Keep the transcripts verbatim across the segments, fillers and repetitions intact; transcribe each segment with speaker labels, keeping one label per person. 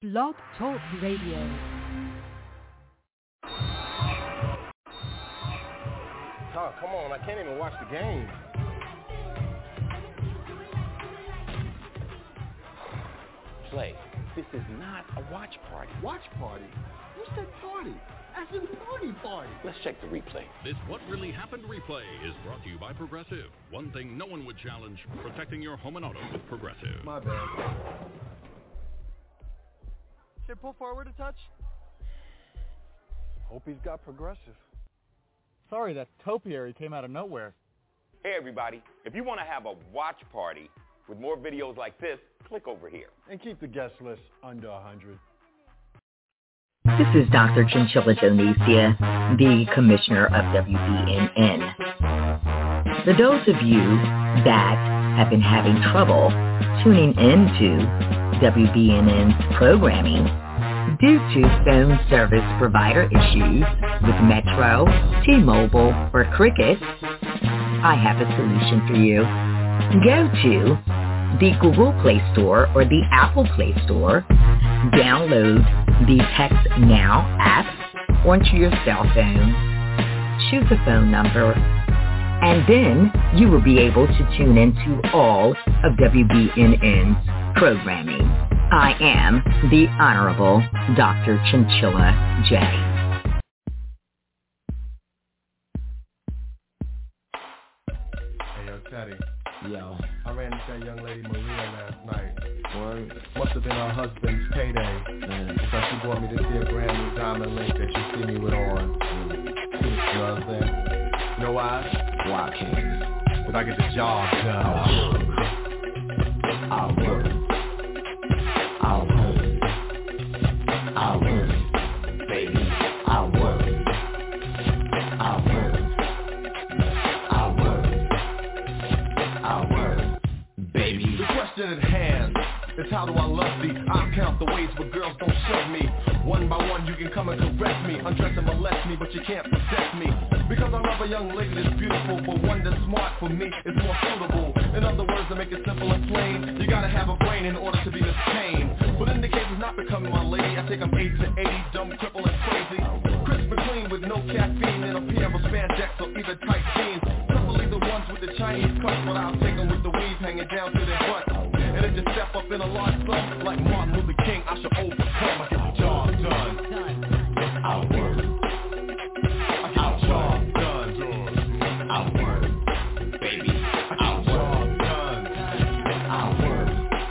Speaker 1: Blog Talk Radio.
Speaker 2: Oh, come on, I can't even watch the game.
Speaker 3: Play. This is not a watch party.
Speaker 4: Watch party? Who said party? As in party party.
Speaker 3: Let's check the replay.
Speaker 5: This What Really Happened replay is brought to you by Progressive. One thing no one would challenge, protecting your home and auto with Progressive.
Speaker 4: My bad.
Speaker 6: Should pull forward a touch?
Speaker 2: Hope he's got Progressive.
Speaker 6: Sorry, that topiary came out of nowhere.
Speaker 3: Hey, everybody. If you want to have a watch party with more videos like this, click over here.
Speaker 4: And keep the guest list under one hundred.
Speaker 7: This is Doctor Chinchilla Donesia, the Commissioner of W B N N. For those of you that have been having trouble tuning into W B N N's programming due to phone service provider issues with Metro, T-Mobile, or Cricket, I have a solution for you. Go to the Google Play Store or the Apple Play Store, download the Text Now app onto your cell phone, choose a phone number, and then you will be able to tune into all of W B N N's programming. I am the Honorable Doctor Chinchilla J.
Speaker 4: Hey, yo, Teddy.
Speaker 8: Yo.
Speaker 4: I ran into that young lady Maria last night.
Speaker 8: Word.
Speaker 4: Must have been her husband's payday.
Speaker 8: Man.
Speaker 4: Because she bought me this here brand new diamond link that you see me with on. You know what I'm saying? You know why?
Speaker 8: Why can't
Speaker 4: Because I get the job done.
Speaker 8: I'll work. I'll work. I'll work. Baby, I'll work. I'll work. I'll work. I'll work. Baby.
Speaker 4: The question at hand is how do I love thee? I count the ways where girls don't shove me. One by one you can come and caress me, undress and molest me, but you can't possess me. Because I love a young lady that's beautiful, but one that's smart for me is more suitable. In other words, to make it simple and plain, you gotta have a brain in order to be this pain. But in the case of not becoming my lady, I think I'm eight to eighty, dumb, crippled, and crazy. Crisp and clean with no caffeine and a pair of spandex or either tight jeans. Preferably the ones with the Chinese cuts, but I'll take them with the weave hanging down to their butts. And if you step up in a large sum, like Martin Luther King, I should overcome. I get the job done.
Speaker 8: I'll work.
Speaker 4: I get the job done.
Speaker 8: I'll work. Baby, I'll work.
Speaker 4: Job done.
Speaker 8: I'll work.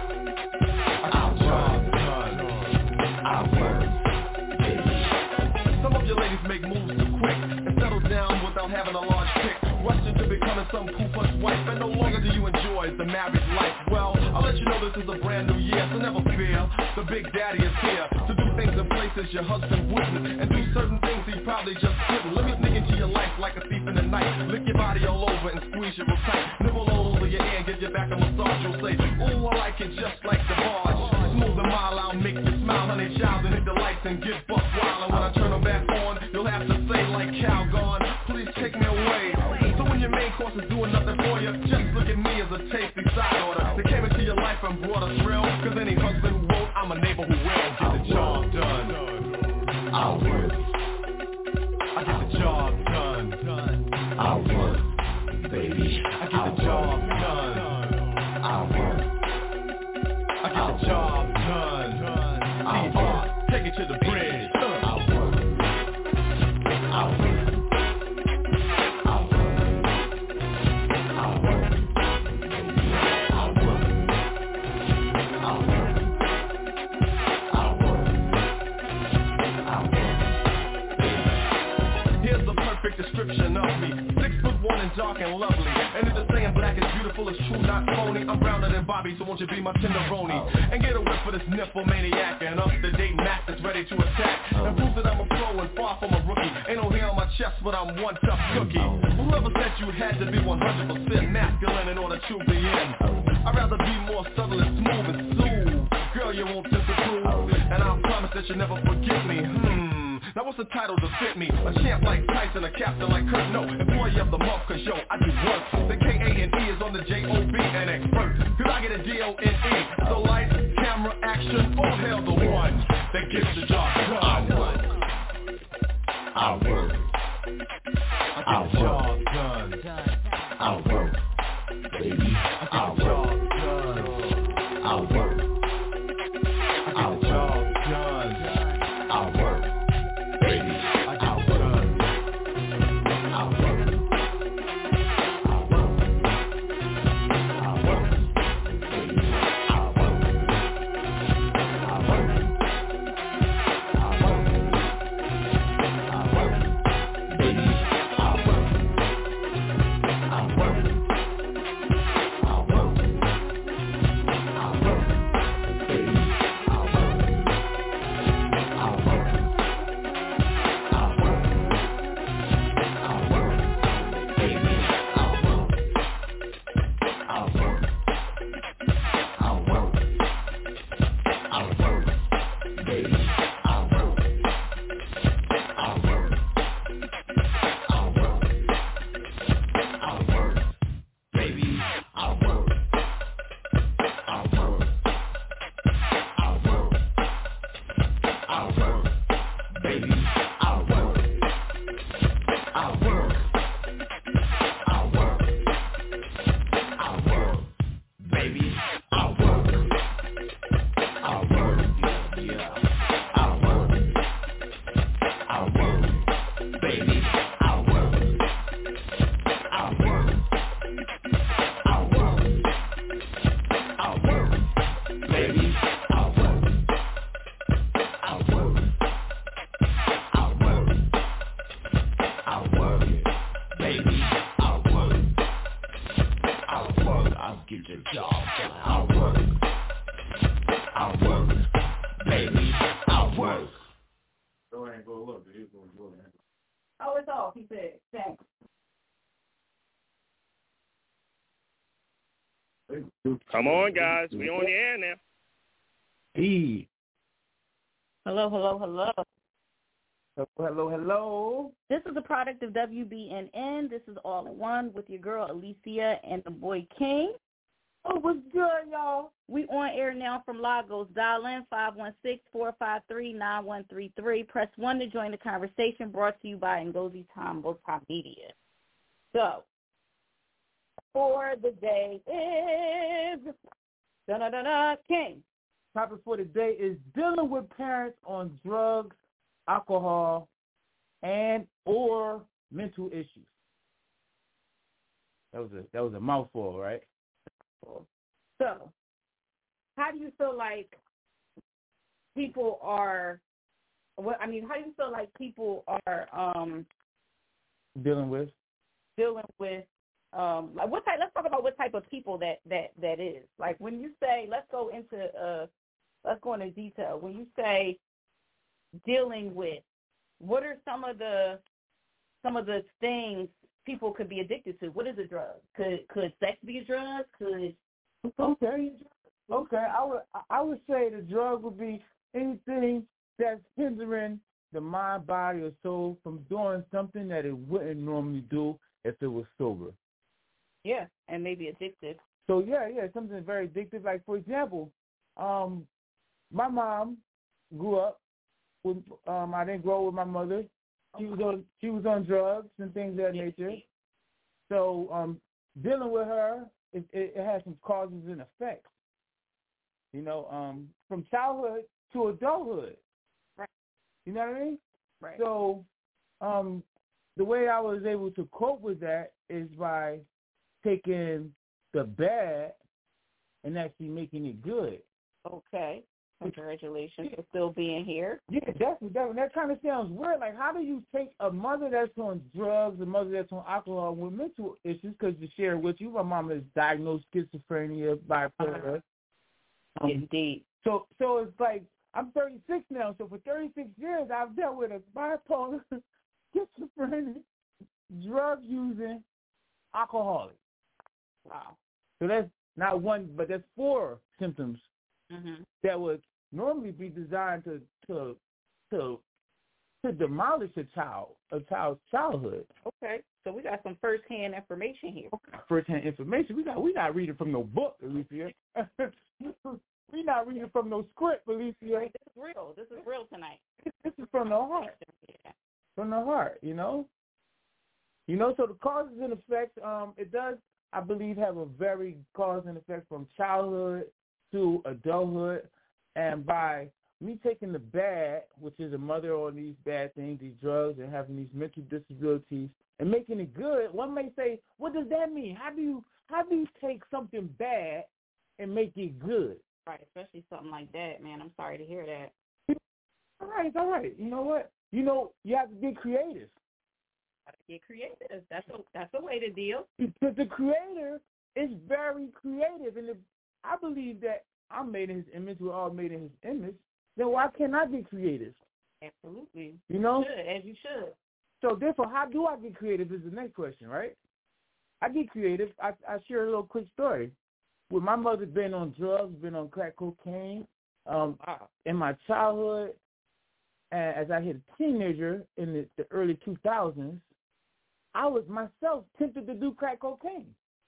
Speaker 4: I get the job done.
Speaker 8: I'll work. Baby.
Speaker 4: Some of your ladies make moves too quick and settle down without having a large pick. Rush into becoming some pooper's wife, and no longer do you enjoy the married life. Well, I'll let you know this is a brand new year, so never fear. The Big Daddy is here to do things in places your husband wouldn't, and do certain things he probably just couldn't. Let me sneak into your life like a thief in the night. Lick your body all over and squeeze you real tight. Nibble all over your ear and give your back a massage. You'll say, ooh, I like it just like the barge. Smooth and mild, I'll make you smile, honey child, and hit the lights and get buck wild. And when I turn them back on, you'll have to say like Calgon, please take me away. So when your main course is doing nothing for you, just look at me as a tasty side order. They came into your life and brought a thrill, cause any husband who won't, I'm a neighbor who will. Get the job done.
Speaker 8: I'll work.
Speaker 4: I get the job done.
Speaker 8: I'll work. Baby,
Speaker 4: I get the job done.
Speaker 8: I'll work.
Speaker 4: I get the job done.
Speaker 8: I'll work.
Speaker 4: Take it to the bridge.
Speaker 8: I'll work. I'll work. I'll work. I'll work. Baby, I'll work. I'll work. I'll work. I'll work. Baby.
Speaker 4: Here's the perfect description of me. Six foot one and dark and lovely. And if the saying black is beautiful, it's true, not phony. I'm browner than Bobby, so won't you be my tenderoni? And get a whip for this nymphomaniac and up-to-date Mac that's ready to attack. And prove that I'm a pro and far from a rookie. Ain't no hair on my chest, but I'm one tough cookie. Whoever said you had to be one hundred percent masculine in order to be in. I'd rather be more subtle and smooth and soothe. Girl, you won't disapprove. And I'll promise that you'll never forget me. Hmm. Now what's the title to fit me? A champ like Tyson, a captain like Kurt. No, employee of the month, cause yo, I do work. The K A N E is on the J O B and expert. Cause I get a D O N E. So lights, camera, action, all hail the one. that gets the job done. I work. I work. I get the job done. I work. Baby, I work. I work. I get the job done. I work. Baby, I get it done. I work. I work. I work. Baby, I work. I work. I work. I work. Baby, I work. I work. I work. I work. Baby, I work. I work. I work. I work. Baby, I work. I work. I work. I work. Baby, I work. I work. I work. I work. Baby, I work. I work. I work. I work. Baby, I work. I work. I work. I work. Baby, I work. I work. Yeah. I work. I work. Baby, I work. I work. I work. I work. Baby, I work. I work. I work. I work. Baby, I work. I work. I'll get the job done. I work. I work. Baby, I work.
Speaker 9: Go ahead and go look. He's going to go ahead.
Speaker 10: Oh, it's off, he said. Thanks.
Speaker 2: Come on, guys. We on the air now.
Speaker 9: Hey.
Speaker 10: Hello, hello, hello.
Speaker 9: Hello, hello.
Speaker 10: This is a product of W B N N. This is All in One with your girl Alicia and the boy King. Oh, what's good, y'all? We on air now from Lagos. Dial in five one six, four five three, nine one three three. Press one to join the conversation, brought to you by Ngozi Tambo Top Media. So, for the day is da-da-da-da, King.
Speaker 9: Topic for today is dealing with parents on drugs, alcohol, and or mental issues. That was a that was a mouthful, right?
Speaker 10: So, how do you feel like people are? What I mean, how do you feel like people are um,
Speaker 9: Dealing with
Speaker 10: dealing with? Um, like what type? Let's talk about what type of people that that that is. Like when you say, let's go into uh, let's go into detail. When you say dealing with, what are some of the some of the things people could be addicted to? What is a drug? Could could sex be a drug? Could
Speaker 9: okay, okay. I would I would say the drug would be anything that's hindering the mind, body, or soul from doing something that it wouldn't normally do if it was sober.
Speaker 10: Yeah, and maybe addicted.
Speaker 9: So yeah, yeah, something very addictive. Like for example, um, my mom grew up with. Um, I didn't grow up with my mother. She was on. She was on drugs and things of that nature. So um, dealing with her, it, it, it has some causes and effects. You know, um, from childhood to adulthood.
Speaker 10: Right.
Speaker 9: You know what I mean?
Speaker 10: Right.
Speaker 9: So, um, the way I was able to cope with that is by taking the bad and actually making it good.
Speaker 10: Okay. Congratulations for still being here.
Speaker 9: Yeah, definitely, definitely. That kind of sounds weird. Like, how do you take a mother that's on drugs, a mother that's on alcohol with mental issues, because to share with you, my mom is diagnosed schizophrenia, bipolar. Um,
Speaker 10: Indeed.
Speaker 9: So, so it's like, I'm thirty-six now, so for thirty-six years, I've dealt with a bipolar, schizophrenic, drug-using alcoholic.
Speaker 10: Wow.
Speaker 9: So that's not one, but that's four symptoms
Speaker 10: Mm-hmm.
Speaker 9: that would normally be designed to to to to demolish a child, a child's childhood.
Speaker 10: Okay, so we got some first-hand information here.
Speaker 9: First-hand information. We got we got to read it from no book, Alicia. we're not reading from no script, Alicia.
Speaker 10: This is real. This is real tonight.
Speaker 9: This is from the heart. From the heart, you know? You know, so the causes and effects, um, it does, I believe, have a very cause and effect from childhood to adulthood. And by me taking the bad, which is a mother on these bad things, these drugs, and having these mental disabilities, and making it good, one may say, what does that mean? How do you how do you take something bad and make it good?
Speaker 10: Right, especially something like that, man. I'm sorry to hear that.
Speaker 9: All right, it's all right. You know what? You know, you have to be creative.
Speaker 10: Gotta get creative. That's a that's a way to deal.
Speaker 9: Because the creator is very creative, and if I believe that I'm made in his image, we're all made in his image, then why can't I be creative?
Speaker 10: Absolutely.
Speaker 9: You know?
Speaker 10: You should, as you should.
Speaker 9: So therefore, how do I get creative is the next question, right? I get creative. I, I share a little quick story. With my mother been on drugs, been on crack cocaine, um, I, in my childhood, and as I hit a teenager in the, the early two thousands, I was myself tempted to do crack cocaine.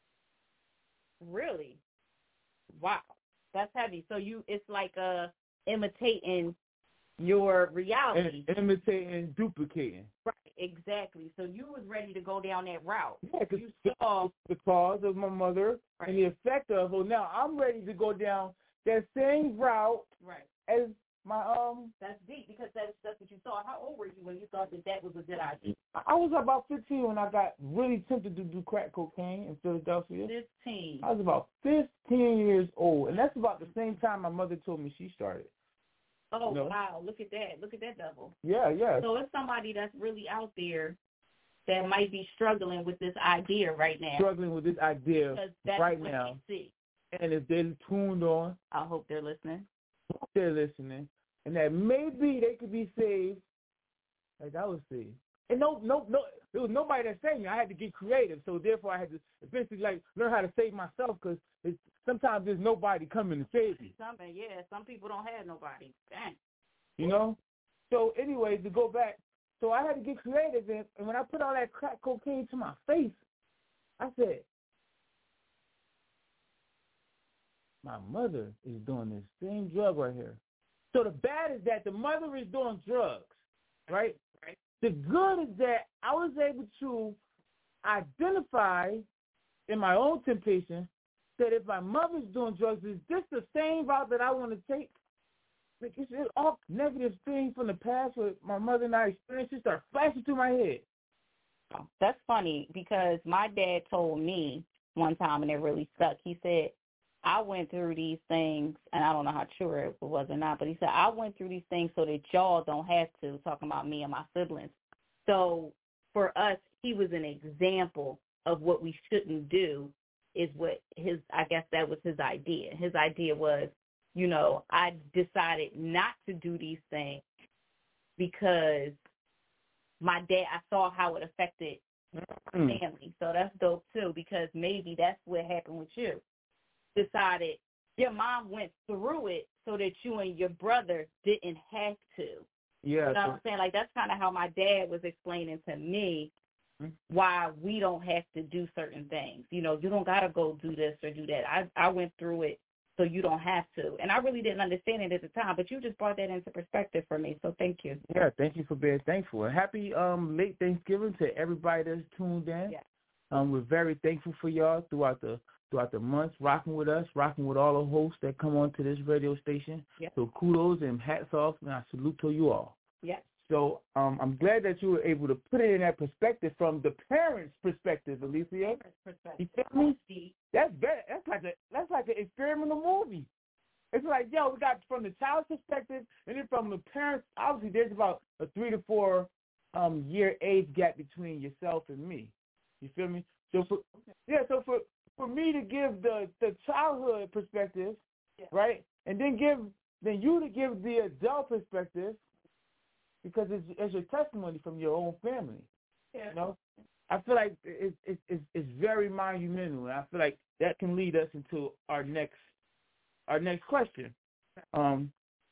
Speaker 10: Really? Wow. That's heavy. So you, it's like uh, imitating your reality.
Speaker 9: And imitating, duplicating.
Speaker 10: Right, exactly. So you was ready to go down that route.
Speaker 9: Yeah, because
Speaker 10: you saw
Speaker 9: the cause of my mother right. and the effect of, well, now I'm ready to go down that same route
Speaker 10: right.
Speaker 9: as my, um...
Speaker 10: That's deep, because that's, that's what you saw. How old were you when you thought that that was a good idea?
Speaker 9: I was about fifteen when I got really tempted to do crack cocaine in Philadelphia.
Speaker 10: fifteen.
Speaker 9: I was about fifteen years old, and that's about the same time my mother told me she started.
Speaker 10: Oh,
Speaker 9: you know?
Speaker 10: wow. Look at that. Look at that double.
Speaker 9: Yeah, yeah.
Speaker 10: So it's somebody that's really out there that might be struggling with this idea right now.
Speaker 9: Struggling with this idea
Speaker 10: that's
Speaker 9: right
Speaker 10: what
Speaker 9: now.
Speaker 10: They see.
Speaker 9: And if they're tuned on.
Speaker 10: I hope they're listening.
Speaker 9: Hope they're listening. And that maybe they could be saved like I was saved. And no, no, no, there was nobody that saved me. I had to get creative. So therefore I had to eventually like learn how to save myself, because sometimes there's nobody coming to save you.
Speaker 10: Some, yeah, some people don't have nobody. Dang.
Speaker 9: You know? So anyway, to go back, so I had to get creative, and, and when I put all that crack cocaine to my face, I said, my mother is doing this same drug right here. So the bad is that the mother is doing drugs, right?
Speaker 10: Right.
Speaker 9: The good is that I was able to identify in my own temptation that if my mother's doing drugs, is this the same route that I want to take? Like, it's all negative things from the past with my mother and I experienced just start flashing through my head.
Speaker 10: That's funny, because my dad told me one time, and it really stuck. He said, I went through these things, and I don't know how true it was or not, but he said, I went through these things so that y'all don't have to, talking about me and my siblings. So for us, he was an example of what we shouldn't do, is what his, I guess that was his idea. His idea was, you know, I decided not to do these things because my dad, I saw how it affected my family. So that's dope, too, because maybe that's what happened with you. Decided your mom went through it so that you and your brother didn't have to.
Speaker 9: Yeah.
Speaker 10: You know what I'm saying? Like, that's kind of how my dad was explaining to me why we don't have to do certain things. You know, you don't got to go do this or do that. I, I went through it so you don't have to. And I really didn't understand it at the time, but you just brought that into perspective for me, so thank you.
Speaker 9: Yeah, thank you for being thankful. Happy um, late Thanksgiving to everybody that's tuned in.
Speaker 10: Yeah.
Speaker 9: Um, we're very thankful for y'all throughout the throughout the months, rocking with us, rocking with all the hosts that come on to this radio station.
Speaker 10: Yeah.
Speaker 9: So kudos and hats off, and I salute to you all.
Speaker 10: Yeah.
Speaker 9: So um, I'm glad that you were able to put it in that perspective from the parents' perspective, Alicia.
Speaker 10: Parents' perspective.
Speaker 9: You feel me? That's better. That's like a that's like an experimental movie. It's like, yo, we got from the child's perspective, and then from the parents. Obviously, there's about a three to four um, year age gap between yourself and me. You feel me? So for yeah, so for for me to give the, the childhood perspective, yeah. right, and then give then you to give the adult perspective, because it's, it's your testimony from your own family.
Speaker 10: Yeah.
Speaker 9: You know, I feel like it's it, it, it's very monumental, and I feel like that can lead us into our next our next question. Um,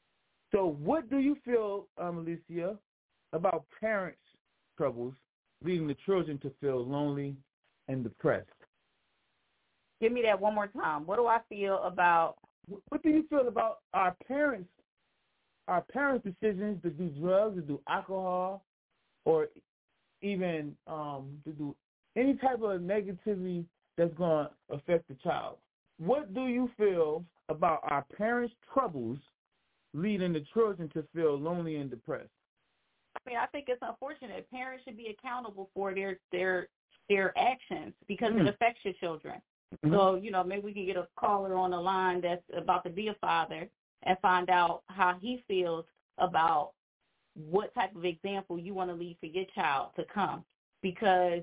Speaker 9: so what do you feel, um, Alicia, about parents' troubles leading the children to feel lonely and depressed?
Speaker 10: Give me that one more time. What do I feel about
Speaker 9: what do you feel about our parents, our parents' decisions to do drugs, to do alcohol, or even um, to do any type of negativity that's going to affect the child? What do you feel about our parents' troubles leading the children to feel lonely and depressed?
Speaker 10: I mean, I think it's unfortunate. Parents should be accountable for their their their actions because mm. it affects your children. Mm-hmm. So, you know, maybe we can get a caller on the line that's about to be a father and find out how he feels about what type of example you want to leave for your child to come. Because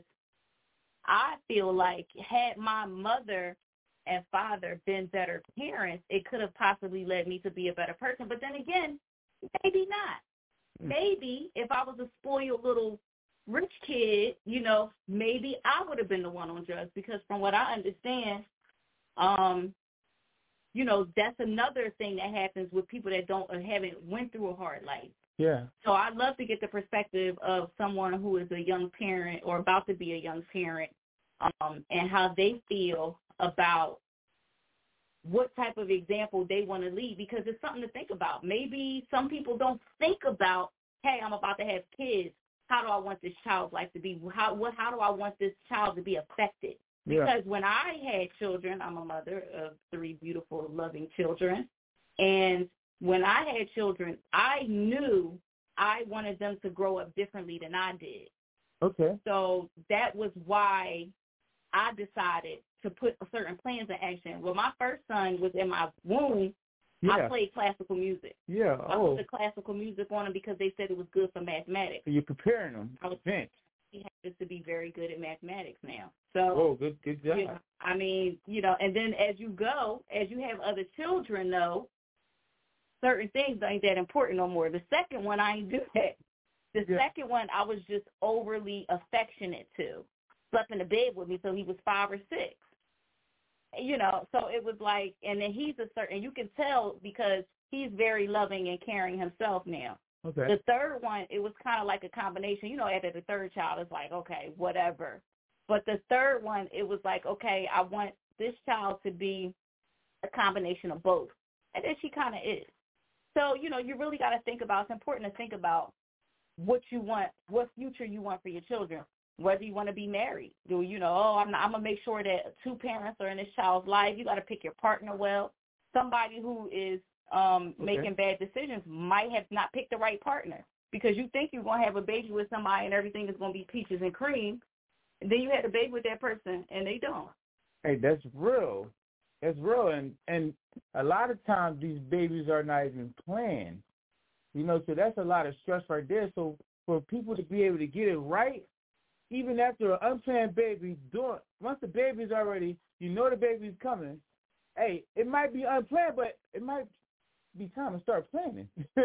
Speaker 10: I feel like had my mother and father been better parents, it could have possibly led me to be a better person. But then again, maybe not. Maybe if I was a spoiled little rich kid, you know, maybe I would have been the one on drugs because from what I understand, um, you know, that's another thing that happens with people that don't or haven't went through a hard life.
Speaker 9: Yeah.
Speaker 10: So I'd love to get the perspective of someone who is a young parent or about to be a young parent um, and how they feel about what type of example they want to lead because it's something to think about. Maybe some people don't think about, hey, I'm about to have kids. How do I want this child's life to be? How what? How do I want this child to be affected? Because yeah. when I had children, I'm a mother of three beautiful, loving children, and when I had children, I knew I wanted them to grow up differently than I did.
Speaker 9: Okay.
Speaker 10: So that was why I decided to put certain plans in action. When my first son was in my womb, yeah. I played classical music.
Speaker 9: Yeah.
Speaker 10: I
Speaker 9: oh.
Speaker 10: put the classical music on him because they said it was good for mathematics.
Speaker 9: So you're preparing them.
Speaker 10: I was
Speaker 9: Vince.
Speaker 10: He happens to be very good at mathematics now. So,
Speaker 9: oh, good, good job.
Speaker 10: You know, I mean, you know, and then as you go, as you have other children, though, certain things ain't that important no more. The second one, I ain't do that. The yeah. second one, I was just overly affectionate to. Slept in the bed with me till he was five or six. You know, so it was like, and then he's a certain, you can tell because he's very loving and caring himself now.
Speaker 9: Okay.
Speaker 10: The third one, it was kind of like a combination. You know, after the third child, it's like, okay, whatever. But the third one, it was like, okay, I want this child to be a combination of both. And then she kind of is. So, you know, you really got to think about, it's important to think about what you want, what future you want for your children. Whether you want to be married, do you know, oh, I'm, not, I'm going to make sure that two parents are in this child's life. You got to pick your partner well. Somebody who is um, okay. making bad decisions might have not picked the right partner because you think you're going to have a baby with somebody and everything is going to be peaches and cream. And then you had a baby with that person and they don't.
Speaker 9: Hey, that's real. That's real. And, and a lot of times these babies are not even planned. You know, so that's a lot of stress right there. So for people to be able to get it right, even after an unplanned baby, doing once the baby's already, you know the baby's coming, hey, it might be unplanned, but it might be time to start planning.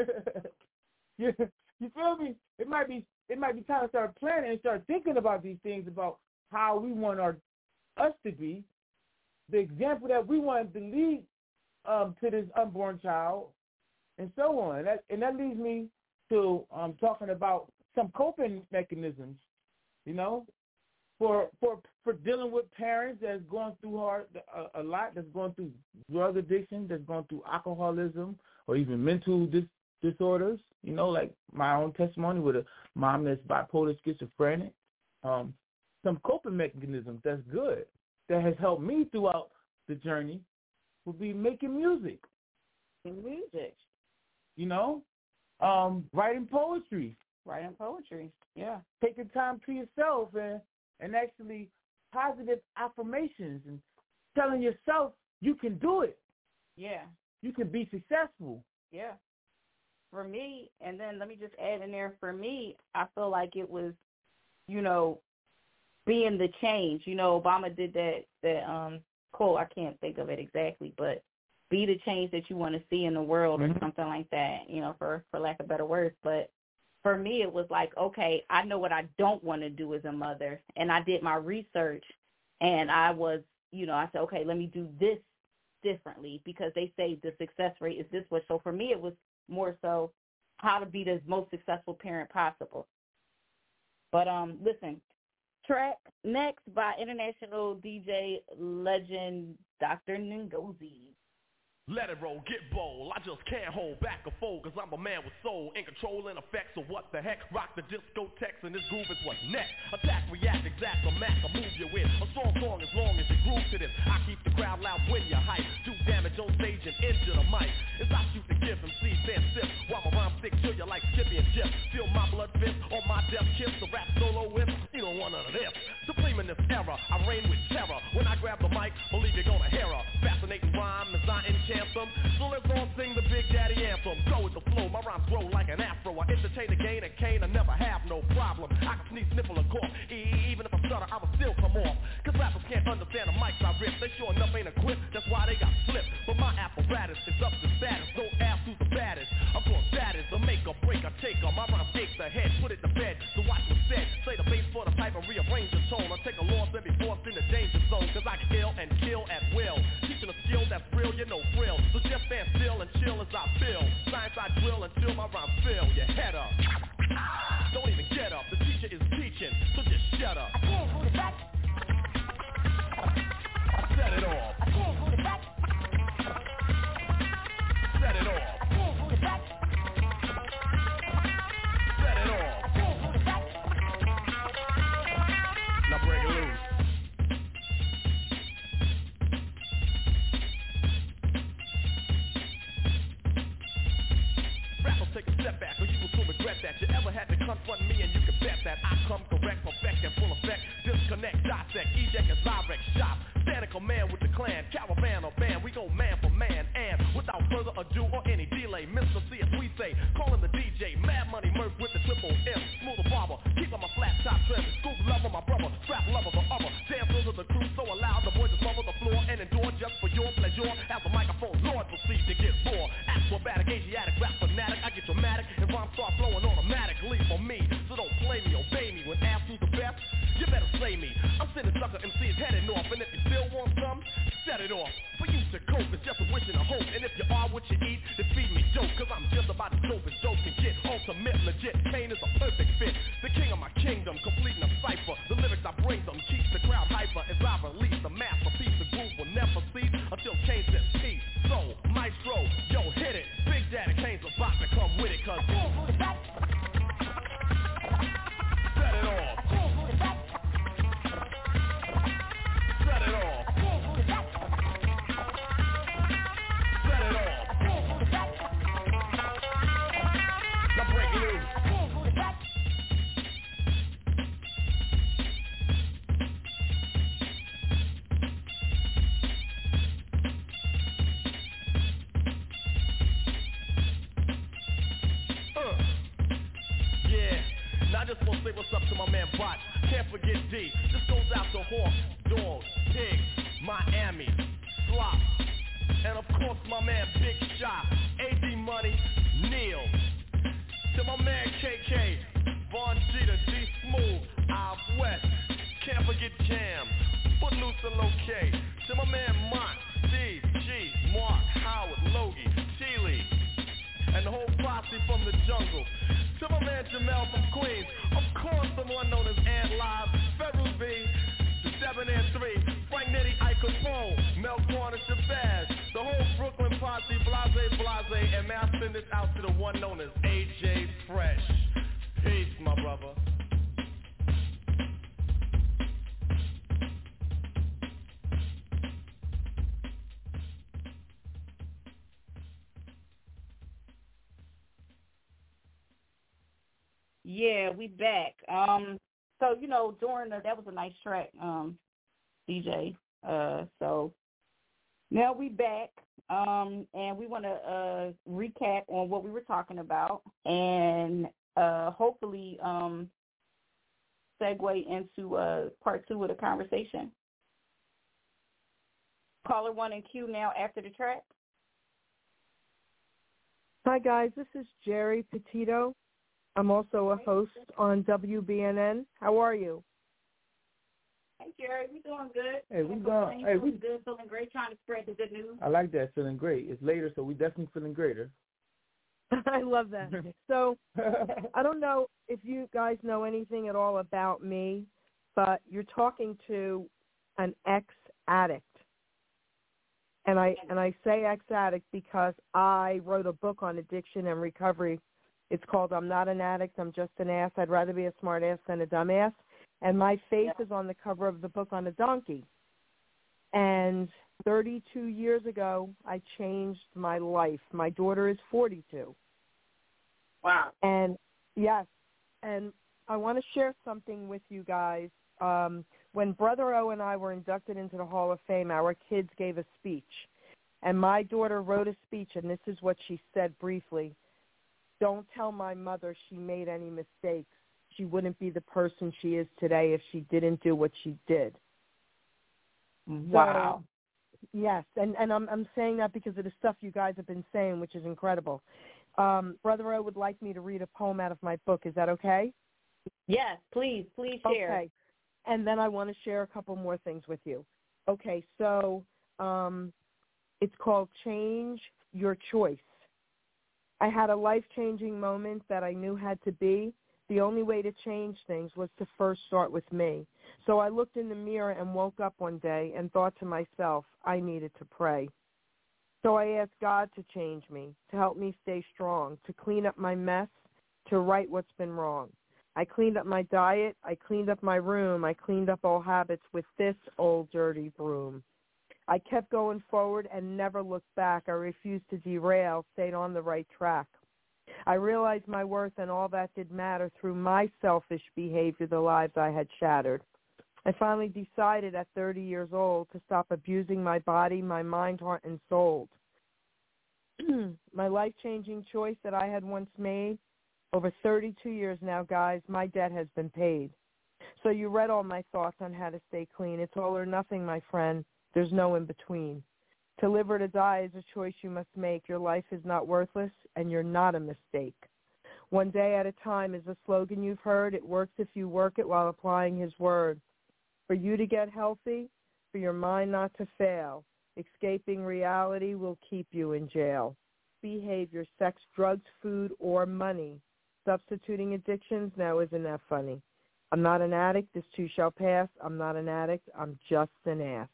Speaker 9: you, you feel me? It might be it might be time to start planning and start thinking about these things, about how we want our us to be, the example that we want to lead um, to this unborn child, and so on. And that, and that leads me to um, talking about some coping mechanisms. You know, for for for dealing with parents that's going through hard a, a lot, that's going through drug addiction, that's going through alcoholism, or even mental dis- disorders. You know, like my own testimony with a mom that's bipolar schizophrenic. Um, some coping mechanisms that's good that has helped me throughout the journey would be making music.
Speaker 10: Music.
Speaker 9: You know, um, writing poetry.
Speaker 10: Writing poetry, yeah.
Speaker 9: Taking time to yourself and, and actually positive affirmations and telling yourself you can do it.
Speaker 10: Yeah.
Speaker 9: You can be successful.
Speaker 10: Yeah. For me, and then let me just add in there, for me, I feel like it was, you know, being the change. You know, Obama did that, that um, quote, I can't think of it exactly, but be the change that you want to see in the world mm-hmm. or something like that, you know, for, for lack of better words. But for me, it was like, okay, I know what I don't want to do as a mother, and I did my research, and I was, you know, I said, okay, let me do this differently because they say the success rate is this way. So for me, it was more so how to be the most successful parent possible. But um, listen, track next by international D J legend Doctor Ngozi.
Speaker 4: Let it roll, get bold, I just can't hold back or fold, cause I'm a man with soul, in control and effects, so what the heck, rock the discotheques and this groove is what's next, attack, react, exact, or mac, I move you in, a strong song as long as you groove to this, I keep the crowd loud when you hype, do damage on stage and injure the mic, as I shoot the gift and see and sip, while my rhyme stick to you like Skippy and Jip, feel my blood fist on my death kiss, the rap solo whip, you don't want none of this, supreme in this era, I reign with terror, when I grab the mic, believe you're gonna hear her, fascinating rhyme as I enchant them, so let's all sing the Big Daddy anthem. Go with the flow, my rhymes grow like an afro. I entertain the gain and cane, I never have no problem. I can sneeze, sniffle, and cough. E- even if I stutter, I will still come off. Cause rappers can't understand the mics I rip. They sure enough ain't equipped, that's why they got flipped. But my apparatus is up to status. Don't ask who's the baddest. Of course, that is a make or break, I take her. My rhyme takes the head, put it to bed. So watch what's said. Play the bass for the pipe and rearrange the tone. I take a loss and be forced in the danger zone. Cause I can ill and kill at will. Teaching a skill that's real, you know thrill. So just stand still and chill as I feel. Science I drill until my rhymes fill. Your head up. Don't even get up. The teacher is teaching, so just shut up. I can't hold it back. Set it off. I can't hold it back. Set it off. I can't hold it back. Set it off. I can't hold it back. Now break it loose. Take a step back or you will soon regret that you ever had to confront me, and you can bet that I come correct, perfect, and full effect. Disconnect, dissect, eject as I wreck shop. Standing command with the clan, caravan or band, we go man for man. And without further ado or any delay, Mister C as we say, calling the D J, Mad Money Murph with the triple M, smoother barber, keep on my flat top trim, scoop lover, my brother, strap lover, the other, dancers of the crew so loud, the boys just smother the floor and endure just for your pleasure. As the microphone Lord proceed to get more acrobatic, Asiatic, rap fanatic, I get dramatic, and rhymes start flowing automatically for me. So don't play me, obey me. When asked who's the best, you better say me. I'm sending sucker M Cs heading off, and if you still want some, set it off. For you to cope, it's just a wish and a hope. And if you are what you eat, then feed me dope, cause I'm just about as dope as dope can get. Ultimate, legit, Kane is a perfect fit. The king of my kingdom, completing a cipher. The lyrics I bring them keeps the crowd hyper. As I release the masterpiece, the groove will never cease until Kane says peace. So, maestro, yo, hit it. Big Daddy Kane's about to come with it, cause set it off. Set it off. Set it off. Now break it loose. I just wanna say what's up to my man Botch. Can't forget D. This goes out to Hawk, Dog, Pig, Miami, Slop, and of course my man Big Shot, A D Money, Neil. To my man K K, Von Jeter, D Smooth, Out West. Can't forget Jam, Footloose and Low-K. To my man Mont, Steve, G, Mark, Howard, Logie, Chile, and the whole posse from the jungle. To my man Jamel from Queens, of course the one known as Ant Live, Federal V, the seven and three, Frank Nitty, Ike Capone, Mel Corner, Shabazz, the whole Brooklyn posse, Blase, Blase, and may I send this out to the one known as A J Fresh. Peace, my brother.
Speaker 10: Yeah, we back. Um, so you know, during the, that was a nice track, um, D J. Uh, so now we back, um, and we want to uh, recap on what we were talking about, and uh, hopefully um, segue into uh, part two of the conversation. Caller one and Q now after the track.
Speaker 11: Hi guys, this is Jerry Petito. I'm also a host on W B N N. How are you?
Speaker 10: Hey, Jerry. We doing good.
Speaker 9: Hey, we doing. Hey, we
Speaker 10: good. Feeling great. Trying to spread the good news.
Speaker 9: I like that. Feeling great. It's later, so we definitely feeling greater.
Speaker 11: I love that. So I don't know if you guys know anything at all about me, but you're talking to an ex-addict. And I and I say ex-addict because I wrote a book on addiction and recovery. It's called I'm Not an Addict, I'm Just an Ass. I'd rather be a smart ass than a dumbass. And my face is on the cover of the book on a donkey. And thirty-two years ago, I changed my life. My daughter is forty-two.
Speaker 10: Wow.
Speaker 11: And, yes, and I want to share something with you guys. Um, when Brother O and I were inducted into the Hall of Fame, our kids gave a speech. And my daughter wrote a speech, and this is what she said briefly. Don't tell my mother she made any mistakes. She wouldn't be the person she is today if she didn't do what she did.
Speaker 10: Wow.
Speaker 11: So, yes, and, and I'm, I'm saying that because of the stuff you guys have been saying, which is incredible. Um, Brother O would like me to read a poem out of my book. Is that okay?
Speaker 10: Yes, please, please share.
Speaker 11: Okay. And then I want to share a couple more things with you. Okay, so um, it's called Change Your Choice. I had a life-changing moment that I knew had to be. The only way to change things was to first start with me. So I looked in the mirror and woke up one day and thought to myself, I needed to pray. So I asked God to change me, to help me stay strong, to clean up my mess, to right what's been wrong. I cleaned up my diet, I cleaned up my room, I cleaned up all habits with this old dirty broom. I kept going forward and never looked back. I refused to derail, stayed on the right track. I realized my worth and all that did matter through my selfish behavior, the lives I had shattered. I finally decided at thirty years old to stop abusing my body, my mind, heart, and soul. My life-changing choice that I had once made, over thirty-two years now, guys, my debt has been paid. So you read all my thoughts on how to stay clean. It's all or nothing, my friend. There's no in between. To live or to die is a choice you must make. Your life is not worthless, and you're not a mistake. One day at a time is a slogan you've heard. It works if you work it while applying his word. For you to get healthy, for your mind not to fail, escaping reality will keep you in jail. Behavior, sex, drugs, food, or money. Substituting addictions, now isn't that funny? I'm not an addict, this too shall pass. I'm not an addict, I'm just an ass.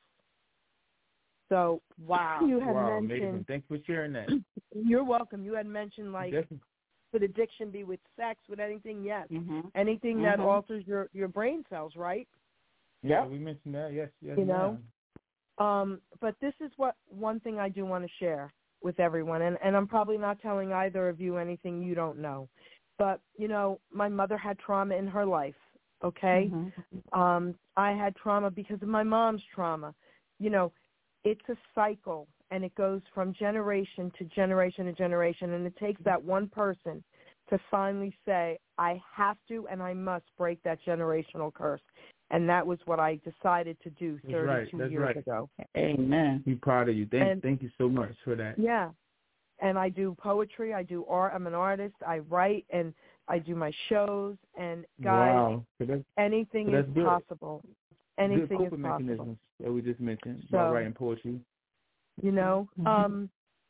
Speaker 11: So,
Speaker 10: wow.
Speaker 11: You had
Speaker 9: wow,
Speaker 11: mentioned.
Speaker 9: amazing. Thanks for sharing that.
Speaker 11: You're welcome. You had mentioned, like,
Speaker 9: Definitely.
Speaker 11: could addiction be with sex, with anything? Yes.
Speaker 10: Mm-hmm.
Speaker 11: Anything
Speaker 10: mm-hmm.
Speaker 11: that alters your, your brain cells, right?
Speaker 9: Yeah, we mentioned that. Yes, yes.
Speaker 11: You know? Um, but this is what one thing I do want to share with everyone, and, and I'm probably not telling either of you anything you don't know. But, you know, my mother had trauma in her life, okay?
Speaker 10: Mm-hmm.
Speaker 11: Um, I had trauma because of my mom's trauma. You know, it's a cycle, and it goes from generation to generation to generation, and it takes that one person to finally say, I have to and I must break that generational curse. And that was what I decided to do
Speaker 9: That's
Speaker 11: thirty-two
Speaker 9: right. That's
Speaker 11: years
Speaker 9: right.
Speaker 11: ago.
Speaker 10: Amen.
Speaker 9: We're proud of you. Thank,
Speaker 11: And,
Speaker 9: thank you so much for that.
Speaker 11: Yeah. And I do poetry. I do art. I'm an artist. I write, and I do my shows. And, guys,
Speaker 9: wow. so that's,
Speaker 11: anything
Speaker 9: so that's
Speaker 11: is
Speaker 9: good.
Speaker 11: possible. Anything
Speaker 9: good coping
Speaker 11: is possible.
Speaker 9: mechanisms that we just mentioned
Speaker 11: So,
Speaker 9: about writing poetry.
Speaker 11: You know,
Speaker 10: Mm-hmm.
Speaker 11: um,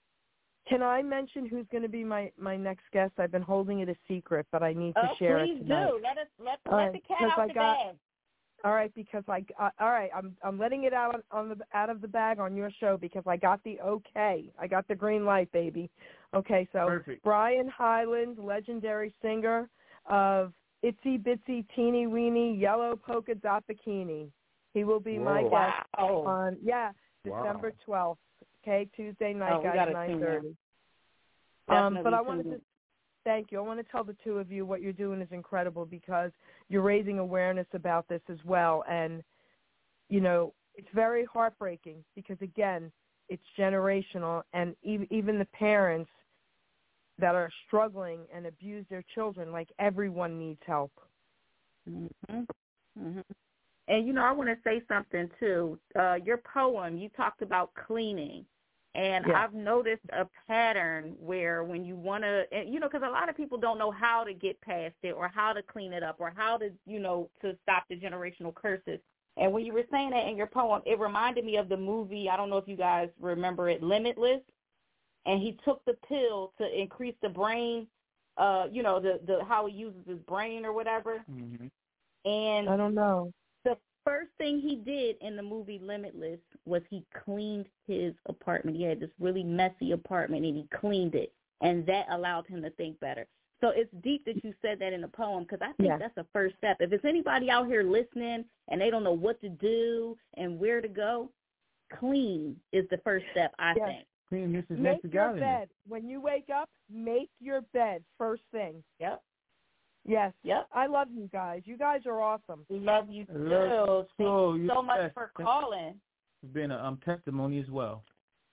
Speaker 11: can I mention who's going to be my, my next guest? I've been holding it a secret, but I need to
Speaker 10: oh,
Speaker 11: share
Speaker 10: please
Speaker 11: it tonight.
Speaker 10: do. Let us let,
Speaker 11: All
Speaker 10: let
Speaker 11: right,
Speaker 10: the cat
Speaker 11: because
Speaker 10: out
Speaker 11: I
Speaker 10: the
Speaker 11: got,
Speaker 10: bag.
Speaker 11: All right, because I uh, all right, I'm I'm letting it out on, on the out of the bag on your show because I got the okay, I got the green light, baby. Okay, so
Speaker 9: Perfect.
Speaker 11: Brian Hyland, legendary singer of Itsy Bitsy Teeny Weeny Yellow Polka Dot Bikini. He will be
Speaker 9: Whoa.
Speaker 11: my guest
Speaker 10: Wow.
Speaker 11: on yeah
Speaker 9: Wow.
Speaker 11: December twelfth. Okay, Tuesday night,
Speaker 10: Oh, we
Speaker 11: guys,
Speaker 10: gotta
Speaker 11: nine
Speaker 10: tune
Speaker 11: thirty.
Speaker 10: in.
Speaker 11: Um, but
Speaker 10: Definitely
Speaker 11: I wanted
Speaker 10: tune
Speaker 11: to
Speaker 10: in.
Speaker 11: thank you. I want to tell the two of you what you're doing is incredible because you're raising awareness about this as well. And, you know, it's very heartbreaking because, again, it's generational. And even, even the parents that are struggling and abuse their children, like everyone needs help.
Speaker 10: Mm-hmm. Mm-hmm. And, you know, I want to say something, too. Uh, your poem, you talked about cleaning. And
Speaker 11: Yeah.
Speaker 10: I've noticed a pattern where when you want to, you know, because a lot of people don't know how to get past it or how to clean it up or how to, you know, to stop the generational curses. And when you were saying that in your poem, it reminded me of the movie, I don't know if you guys remember it, Limitless. And he took the pill to increase the brain, uh, you know, the, the how he uses his brain or whatever.
Speaker 9: Mm-hmm.
Speaker 10: And
Speaker 11: I don't know.
Speaker 10: The, first thing he did in the movie Limitless was he cleaned his apartment. He had this really messy apartment, and he cleaned it, and that allowed him to think better. So it's deep that you said that in the poem, because I think
Speaker 11: Yeah.
Speaker 10: that's the first step. If it's anybody out here listening and they don't know what to do and where to go, clean is the first step, I
Speaker 11: Yes.
Speaker 10: think.
Speaker 9: Clean this is
Speaker 11: Make
Speaker 9: next to
Speaker 11: your
Speaker 9: godliness.
Speaker 11: bed. When you wake up, make your bed first thing.
Speaker 10: Yep.
Speaker 11: Yes.
Speaker 10: Yep.
Speaker 11: I love you guys. You guys are awesome.
Speaker 10: We love you too.
Speaker 9: Love
Speaker 10: Thank
Speaker 9: so
Speaker 10: you
Speaker 9: you-
Speaker 10: so much
Speaker 9: yes,
Speaker 10: for
Speaker 9: yes.
Speaker 10: calling.
Speaker 9: It's been a um, testimony as well.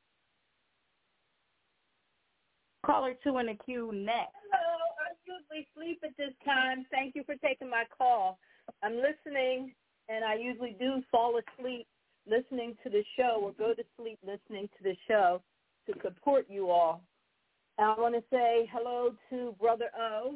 Speaker 10: Caller two in the queue next.
Speaker 12: Hello, I usually sleep at this time. Thank you for taking my call. I'm listening, and I usually do fall asleep listening to the show or go to sleep listening to the show to support you all. And I want to say hello to Brother O.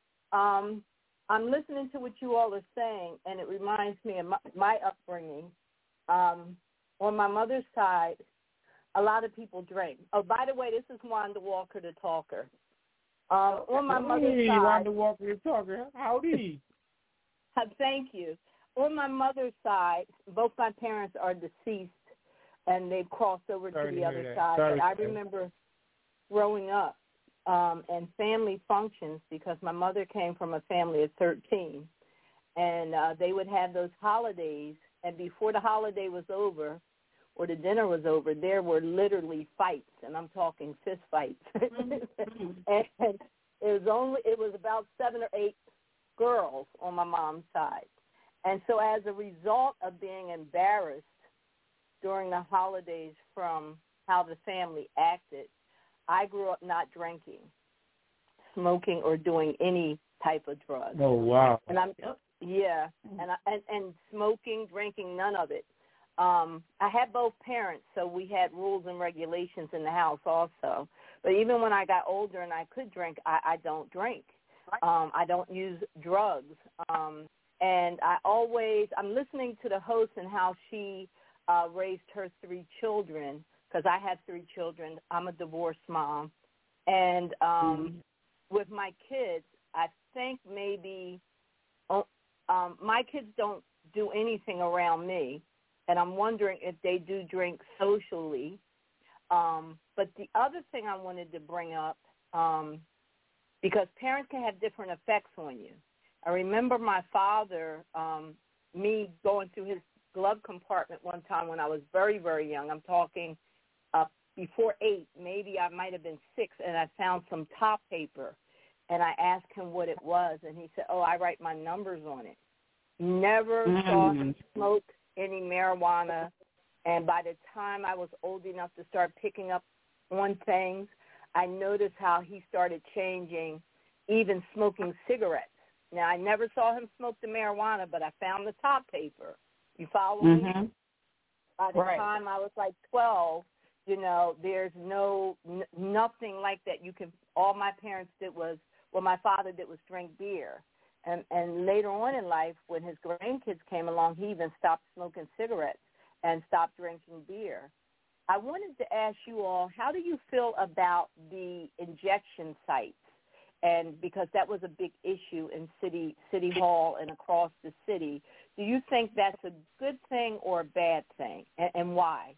Speaker 12: Um, I'm listening to what you all are saying, and it reminds me of my, my upbringing. Um, on my mother's side, a lot of people drink. Oh, by the way, this is Wanda Walker, the talker. Uh, on my mother's
Speaker 9: Hey,
Speaker 12: side,
Speaker 9: Wanda Walker, the talker. Howdy.
Speaker 12: thank you. On my mother's side, both my parents are deceased, and they've crossed over
Speaker 9: Sorry
Speaker 12: to
Speaker 9: to
Speaker 12: the
Speaker 9: hear
Speaker 12: other
Speaker 9: that.
Speaker 12: side.
Speaker 9: Sorry
Speaker 12: But I
Speaker 9: to hear that.
Speaker 12: remember growing up um, and family functions, because my mother came from a family of thirteen, and uh, they would have those holidays, and before the holiday was over or the dinner was over, there were literally fights, and I'm talking fist fights. and, and it was only it was about seven or eight girls on my mom's side. And so as a result of being embarrassed during the holidays from how the family acted, I grew up not drinking, smoking, or doing any type of drug.
Speaker 9: Oh, wow.
Speaker 12: And I'm yeah, and I, and and smoking, drinking, none of it. Um, I had both parents, so we had rules and regulations in the house also. But even when I got older and I could drink, I, I don't drink. Um, I don't use drugs. Um, and I always, I'm listening to the host and how she uh, raised her three children, because I had three children. I'm a divorced mom. And um, mm-hmm. with my kids, I think maybe um, my kids don't do anything around me. And I'm wondering if they do drink socially. Um, but the other thing I wanted to bring up, um, because parents can have different effects on you. I remember my father, um, me going through his glove compartment one time when I was very, very young. I'm talking uh, before eight, maybe I might have been six, and I found some top paper. And I asked him what it was, and he said, oh, I write my numbers on it. Never mm-hmm. saw him smoke any marijuana, and by the time I was old enough to start picking up on things, I noticed how he started changing, even smoking cigarettes. Now, I never saw him smoke the marijuana, but I found the top paper. You follow mm-hmm. me? By the right. time I was like twelve, you know, there's no, n- nothing like that. You can, all my parents did was, well, my father did was drink beer. And, and later on in life, when his grandkids came along, he even stopped smoking cigarettes and stopped drinking beer. I wanted to ask you all, how do you feel about the injection sites? And because that was a big issue in city city hall and across the city, do you think that's a good thing or a bad thing, and, and why?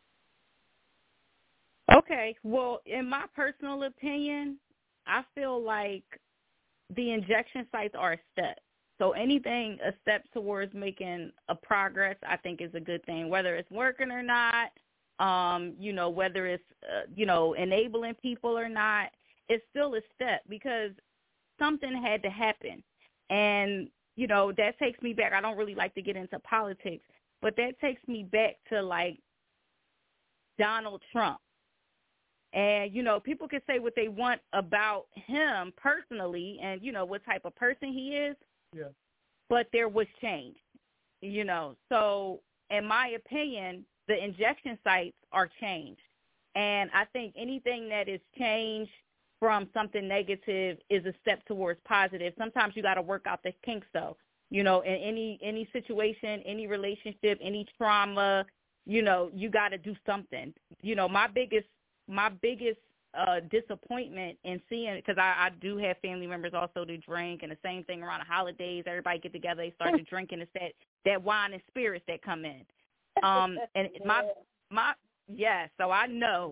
Speaker 10: Okay, well, in my personal opinion, I feel like the injection sites are a step. So anything a step towards making a progress, I think, is a good thing, whether it's working or not, um, you know, whether it's, uh, you know, enabling people or not, it's still a step because something had to happen. And, you know, that takes me back. I don't really like to get into politics, but that takes me back to, like, Donald Trump. And, you know, people can say what they want about him personally and, you know, what type of person he is.
Speaker 9: Yeah.
Speaker 10: But there was change, you know. So, in my opinion, the injection sites are changed. And I think anything that is changed from something negative is a step towards positive. Sometimes you got to work out the kinks, though. You know, in any any situation, any relationship, any trauma, you know, you got to do something. You know, my biggest my biggest uh, disappointment in seeing, because I, I do have family members also to drink, and the same thing around the holidays. Everybody get together, they start to drink, and it's that that wine and spirits that come in. Um, and my my yeah, so I know.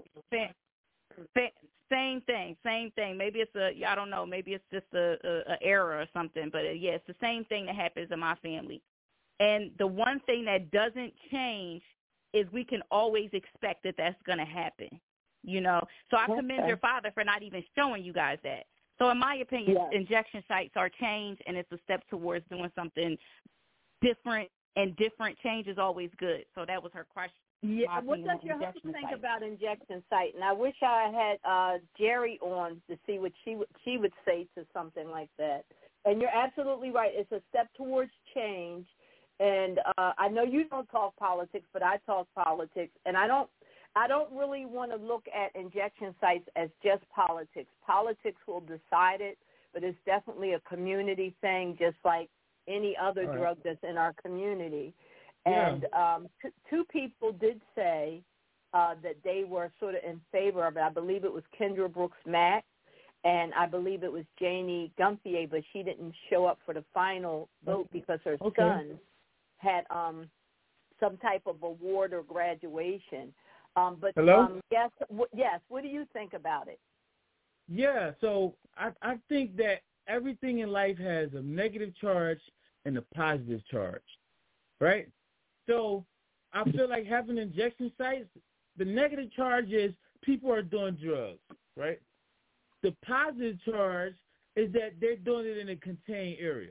Speaker 10: Same thing, same thing. Maybe it's a, I don't know, maybe it's just a, a, a error or something, but uh, yeah, it's the same thing that happens in my family. And the one thing that doesn't change is we can always expect that that's going to happen, you know. So I
Speaker 12: Okay.
Speaker 10: commend your father for not even showing you guys that. So in my opinion,
Speaker 12: Yes.
Speaker 10: injection sites are change, and it's a step towards doing something different, and different change is always good. So that was her question.
Speaker 12: Yeah,
Speaker 10: My
Speaker 12: what
Speaker 10: opinion
Speaker 12: does
Speaker 10: on
Speaker 12: your
Speaker 10: injection
Speaker 12: husband think
Speaker 10: sites.
Speaker 12: about injection site? And I wish I had uh, Jerry on to see what she would she would say to something like that. And you're absolutely right. It's a step towards change. And uh, I know you don't talk politics, but I talk politics. And I don't I don't really want to look at injection sites as just politics. Politics will decide it, but it's definitely a community thing, just like any other
Speaker 9: All right.
Speaker 12: drug that's in our community.
Speaker 9: Yeah.
Speaker 12: And um, t- two people did say uh, that they were sort of in favor of it. I believe it was Kendra Brooks Mack, and I believe it was Janie Gumphier, but she didn't show up for the final vote because her
Speaker 9: Okay.
Speaker 12: son had um, some type of award or graduation. Um, but
Speaker 9: Hello?
Speaker 12: um, yes, w- yes. What do you think about it?
Speaker 9: Yeah, so I, I think that everything in life has a negative charge and a positive charge, right? So I feel like having injection sites, the negative charge is people are doing drugs, right? The positive charge is that they're doing it in a contained area.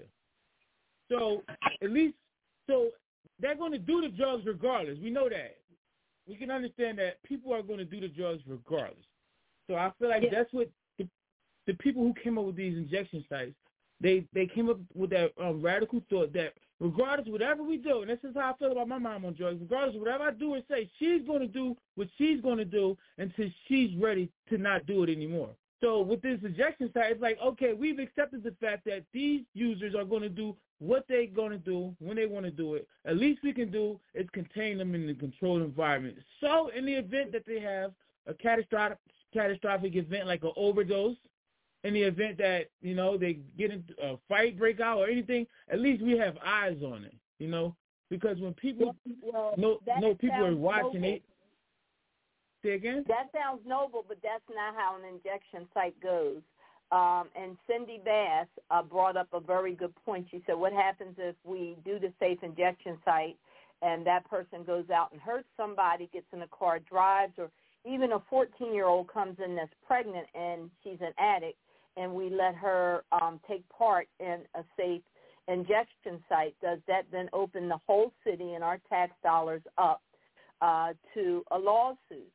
Speaker 9: So at least, so they're going to do the drugs regardless. We know that. We can understand that people are going to do the drugs regardless. So I feel like
Speaker 12: Yeah.
Speaker 9: that's what the, the people who came up with these injection sites, they, they came up with that um, radical thought that regardless of whatever we do, and this is how I feel about my mom on drugs, regardless of whatever I do or say, she's going to do what she's going to do until she's ready to not do it anymore. So with this injection site, it's like, okay, we've accepted the fact that these users are going to do what they're going to do when they want to do it. At least we can do is contain them in a controlled environment. So in the event that they have a catastrophic catastrophic event like an overdose, in the event that, you know, they get into a fight break out or anything, at least we have eyes on it, you know, because when people
Speaker 12: well,
Speaker 9: know,
Speaker 12: that
Speaker 9: know people are
Speaker 12: sounds
Speaker 9: watching
Speaker 12: noble.
Speaker 9: it. Say again?
Speaker 12: That sounds noble, but that's not how an injection site goes. Um, and Cindy Bass uh, brought up a very good point. She said, what happens if we do the safe injection site and that person goes out and hurts somebody, gets in a car, drives, or even a fourteen-year-old comes in that's pregnant and she's an addict, and we let her um, take part in a safe injection site, does that then open the whole city and our tax dollars up uh, to a lawsuit?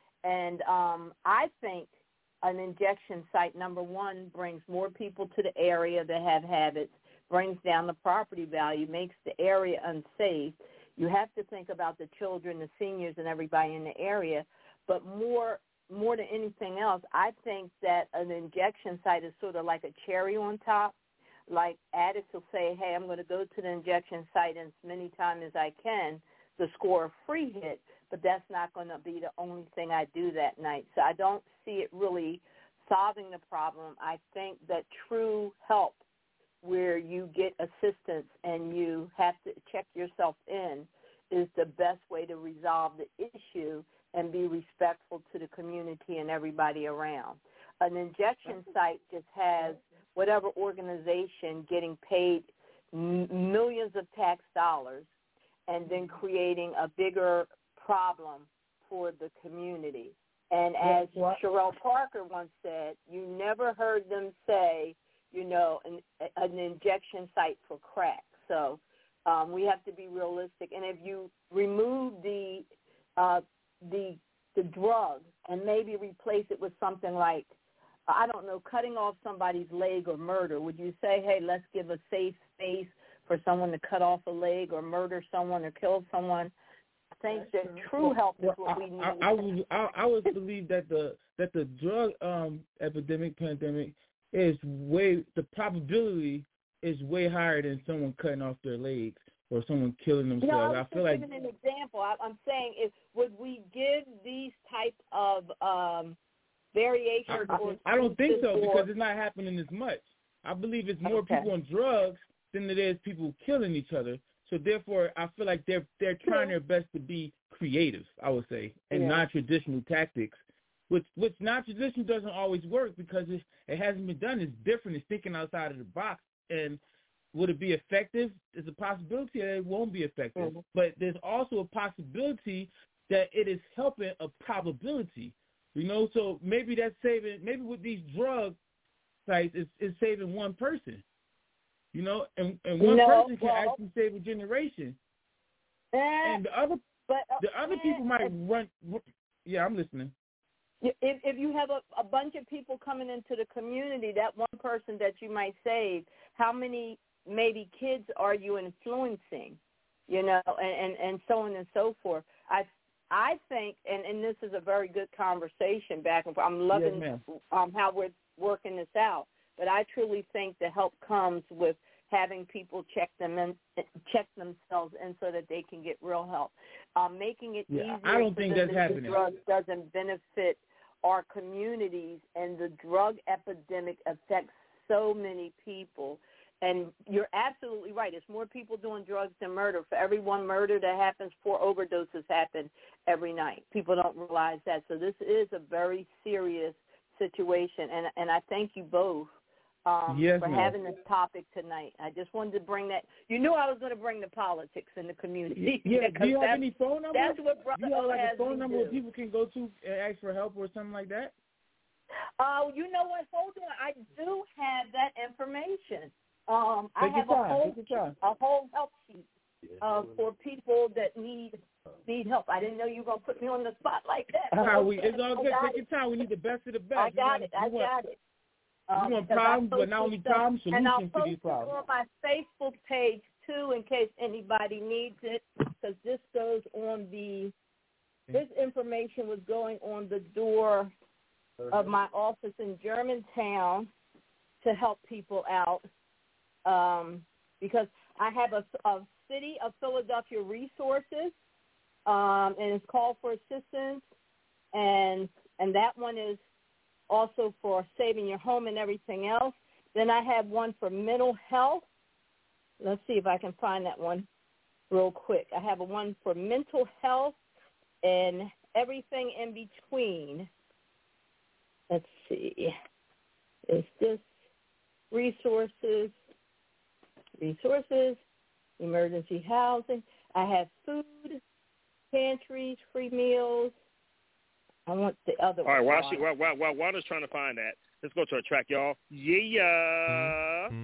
Speaker 12: And um, I think an injection site, number one, brings more people to the area that have habits, brings down the property value, makes the area unsafe. You have to think about the children, the seniors, and everybody in the area. But more more than anything else, I think that an injection site is sort of like a cherry on top. Like addicts will say, hey, I'm going to go to the injection site as many times as I can to score a free hit, but that's not going to be the only thing I do that night. So I don't see it really solving the problem. I think that true help, where you get assistance and you have to check yourself in, is the best way to resolve the issue and be respectful to the community and everybody around. An injection site just has whatever organization getting paid m- millions of tax dollars and then creating a bigger problem for the community. And as Sherelle Parker once said, you never heard them say, you know, an, an injection site for crack. So um, we have to be realistic. And if you remove the uh, the the drug and maybe replace it with something like, I don't know, cutting off somebody's leg or murder, would you say, hey, let's give a safe space for someone to cut off a leg or murder someone or kill someone? I think that true help is what we need.
Speaker 9: I, I, would, I, I would believe that the that the drug um, epidemic, pandemic, is way, the probability is way higher than someone cutting off their legs or someone killing themselves.
Speaker 12: No, I was
Speaker 9: I
Speaker 12: just
Speaker 9: feel like
Speaker 12: giving an example. I, I'm saying, if would we give these type of um, variations?
Speaker 9: I,
Speaker 12: or
Speaker 9: I don't think so,
Speaker 12: or,
Speaker 9: because it's not happening as much. I believe it's more
Speaker 12: Okay.
Speaker 9: people on drugs than it is people killing each other. So therefore, I feel like they're they're trying their best to be creative, I would say, and
Speaker 12: Yeah.
Speaker 9: non-traditional tactics, which which non-traditional doesn't always work because it, it hasn't been done. It's different. It's thinking outside of the box. And would it be effective? There's a possibility that it won't be effective. Mm-hmm. But there's also a possibility that it is helping a probability. You know, so maybe that's saving, maybe with these drug sites, it's, it's saving one person. You know, and, and one
Speaker 12: no,
Speaker 9: person can
Speaker 12: well,
Speaker 9: actually save a generation.
Speaker 12: Eh,
Speaker 9: and the other
Speaker 12: but, uh,
Speaker 9: the other
Speaker 12: eh,
Speaker 9: people might
Speaker 12: eh,
Speaker 9: run. Yeah, I'm listening.
Speaker 12: If if you have a, a bunch of people coming into the community, that one person that you might save, how many maybe kids are you influencing? You know, and, and, and so on and so forth. I I think, and, and this is a very good conversation back and forth. I'm loving
Speaker 9: yes,
Speaker 12: um, how we're working this out. But I truly think the help comes with having people check them in, check themselves in so that they can get real help. Um, making it
Speaker 9: yeah,
Speaker 12: easier
Speaker 9: I don't
Speaker 12: so
Speaker 9: think
Speaker 12: that
Speaker 9: that's
Speaker 12: the
Speaker 9: happening.
Speaker 12: drug doesn't benefit our communities, and the drug epidemic affects so many people. And you're absolutely right. It's more people doing drugs than murder. For every one murder that happens, four overdoses happen every night. People don't realize that. So this is a very serious situation, and and I thank you both um,
Speaker 9: yes,
Speaker 12: for
Speaker 9: ma'am.
Speaker 12: having this topic tonight. I just wanted to bring that. You knew I was going to bring the politics in the community.
Speaker 9: Yeah, do you have any phone numbers?
Speaker 12: That's what Brother
Speaker 9: Do you have like
Speaker 12: has
Speaker 9: a phone
Speaker 12: me
Speaker 9: number
Speaker 12: do.
Speaker 9: where people can go to and ask for help or something like that?
Speaker 12: Oh, uh, you know what? Hold on. I do have that information. Um, I
Speaker 9: Take
Speaker 12: have
Speaker 9: your
Speaker 12: a
Speaker 9: time.
Speaker 12: whole
Speaker 9: Take your time.
Speaker 12: a whole help sheet uh, for people that need need help. I didn't know you were gonna put me on the spot like that.
Speaker 9: Uh, we, it's all
Speaker 12: I
Speaker 9: good.
Speaker 12: got
Speaker 9: Take
Speaker 12: it.
Speaker 9: your time. We need the best of the best.
Speaker 12: I got
Speaker 9: we
Speaker 12: it.
Speaker 9: want,
Speaker 12: I
Speaker 9: we want,
Speaker 12: got it.
Speaker 9: We
Speaker 12: Um,
Speaker 9: want
Speaker 12: because I
Speaker 9: problems, but
Speaker 12: posted
Speaker 9: not only
Speaker 12: stuff,
Speaker 9: problems,
Speaker 12: and I'll
Speaker 9: solutions to
Speaker 12: post
Speaker 9: these
Speaker 12: it
Speaker 9: problems.
Speaker 12: on my Facebook page too, in case anybody needs it, because this goes on the. This information was going on the door of my office in Germantown to help people out, um, because I have a, a City of Philadelphia resources, um, and it's called for assistance, and and that one is also for saving your home and everything else. Then I have one for mental health. Let's see if I can find that one real quick. I have a one for mental health and everything in between. Let's see. Is this resources, resources, emergency housing. I have food, pantries, free meals. I want the other
Speaker 2: All right,
Speaker 12: one.
Speaker 2: while, she, while, while, while Walter's trying to find that, let's go to a track, y'all. Yeah.
Speaker 4: Mm-hmm.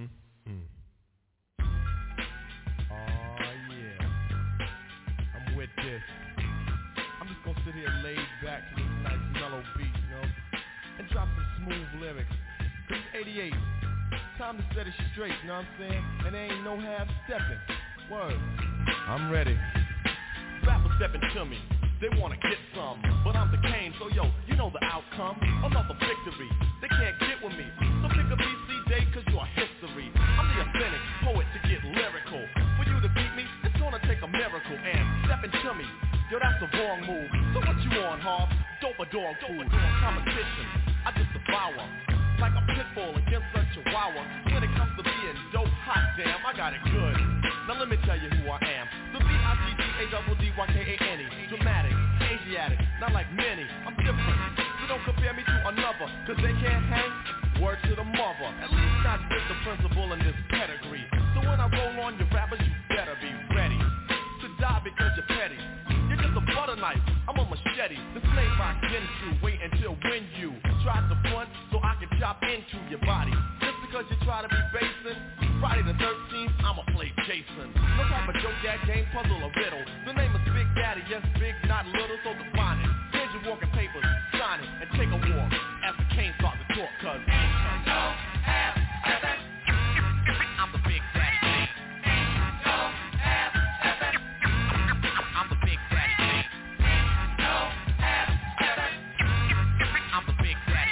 Speaker 4: Oh, yeah. I'm with this. I'm just going to sit here laid back to this nice mellow beat, you know, and drop some smooth lyrics. It's eighty-eight. Time to set it straight, you know what I'm saying? And there ain't no half-stepping. Word. I'm ready.
Speaker 13: Rappers stepping to me. They wanna get some, but I'm the Kane, so yo, you know the outcome. Another victory, they can't get with me. So pick a B C day, cause you're history. I'm the authentic poet to get lyrical. For you to beat me, it's gonna take a miracle. And stepping to me, yo, that's the wrong move. So what you on, Hobbs? Dope a dog food. Competition, I just devour. Like a pit bull against a chihuahua. When it comes to being dope, hot damn, I got it good. Now let me tell you who I am. The B I G T A D D Y K A N E. Dramatic, Asiatic, not like many. I'm different, so don't compare me to another. Cause they can't hang, word to the mother. At least not with the principal in this pedigree. So when I roll on your rappers, you better be ready to die because you're petty. You're just a butter knife, I'm a machete. The slave I get to, wait until when you try to front so I can chop into your body. Just because you try to be basing, Friday the thirteenth, I'ma play Jason. No type of joke, that game, puzzle, or riddle. The name is Big Daddy, yes, big, not little, so define it. Here's your walking papers, sign it, and take a walk as the cane starts to talk, cause ain't no half heaven. I'm the Big Daddy. Ain't no half heaven. I'm the Big Daddy. Ain't no half heaven. I'm the Big Daddy.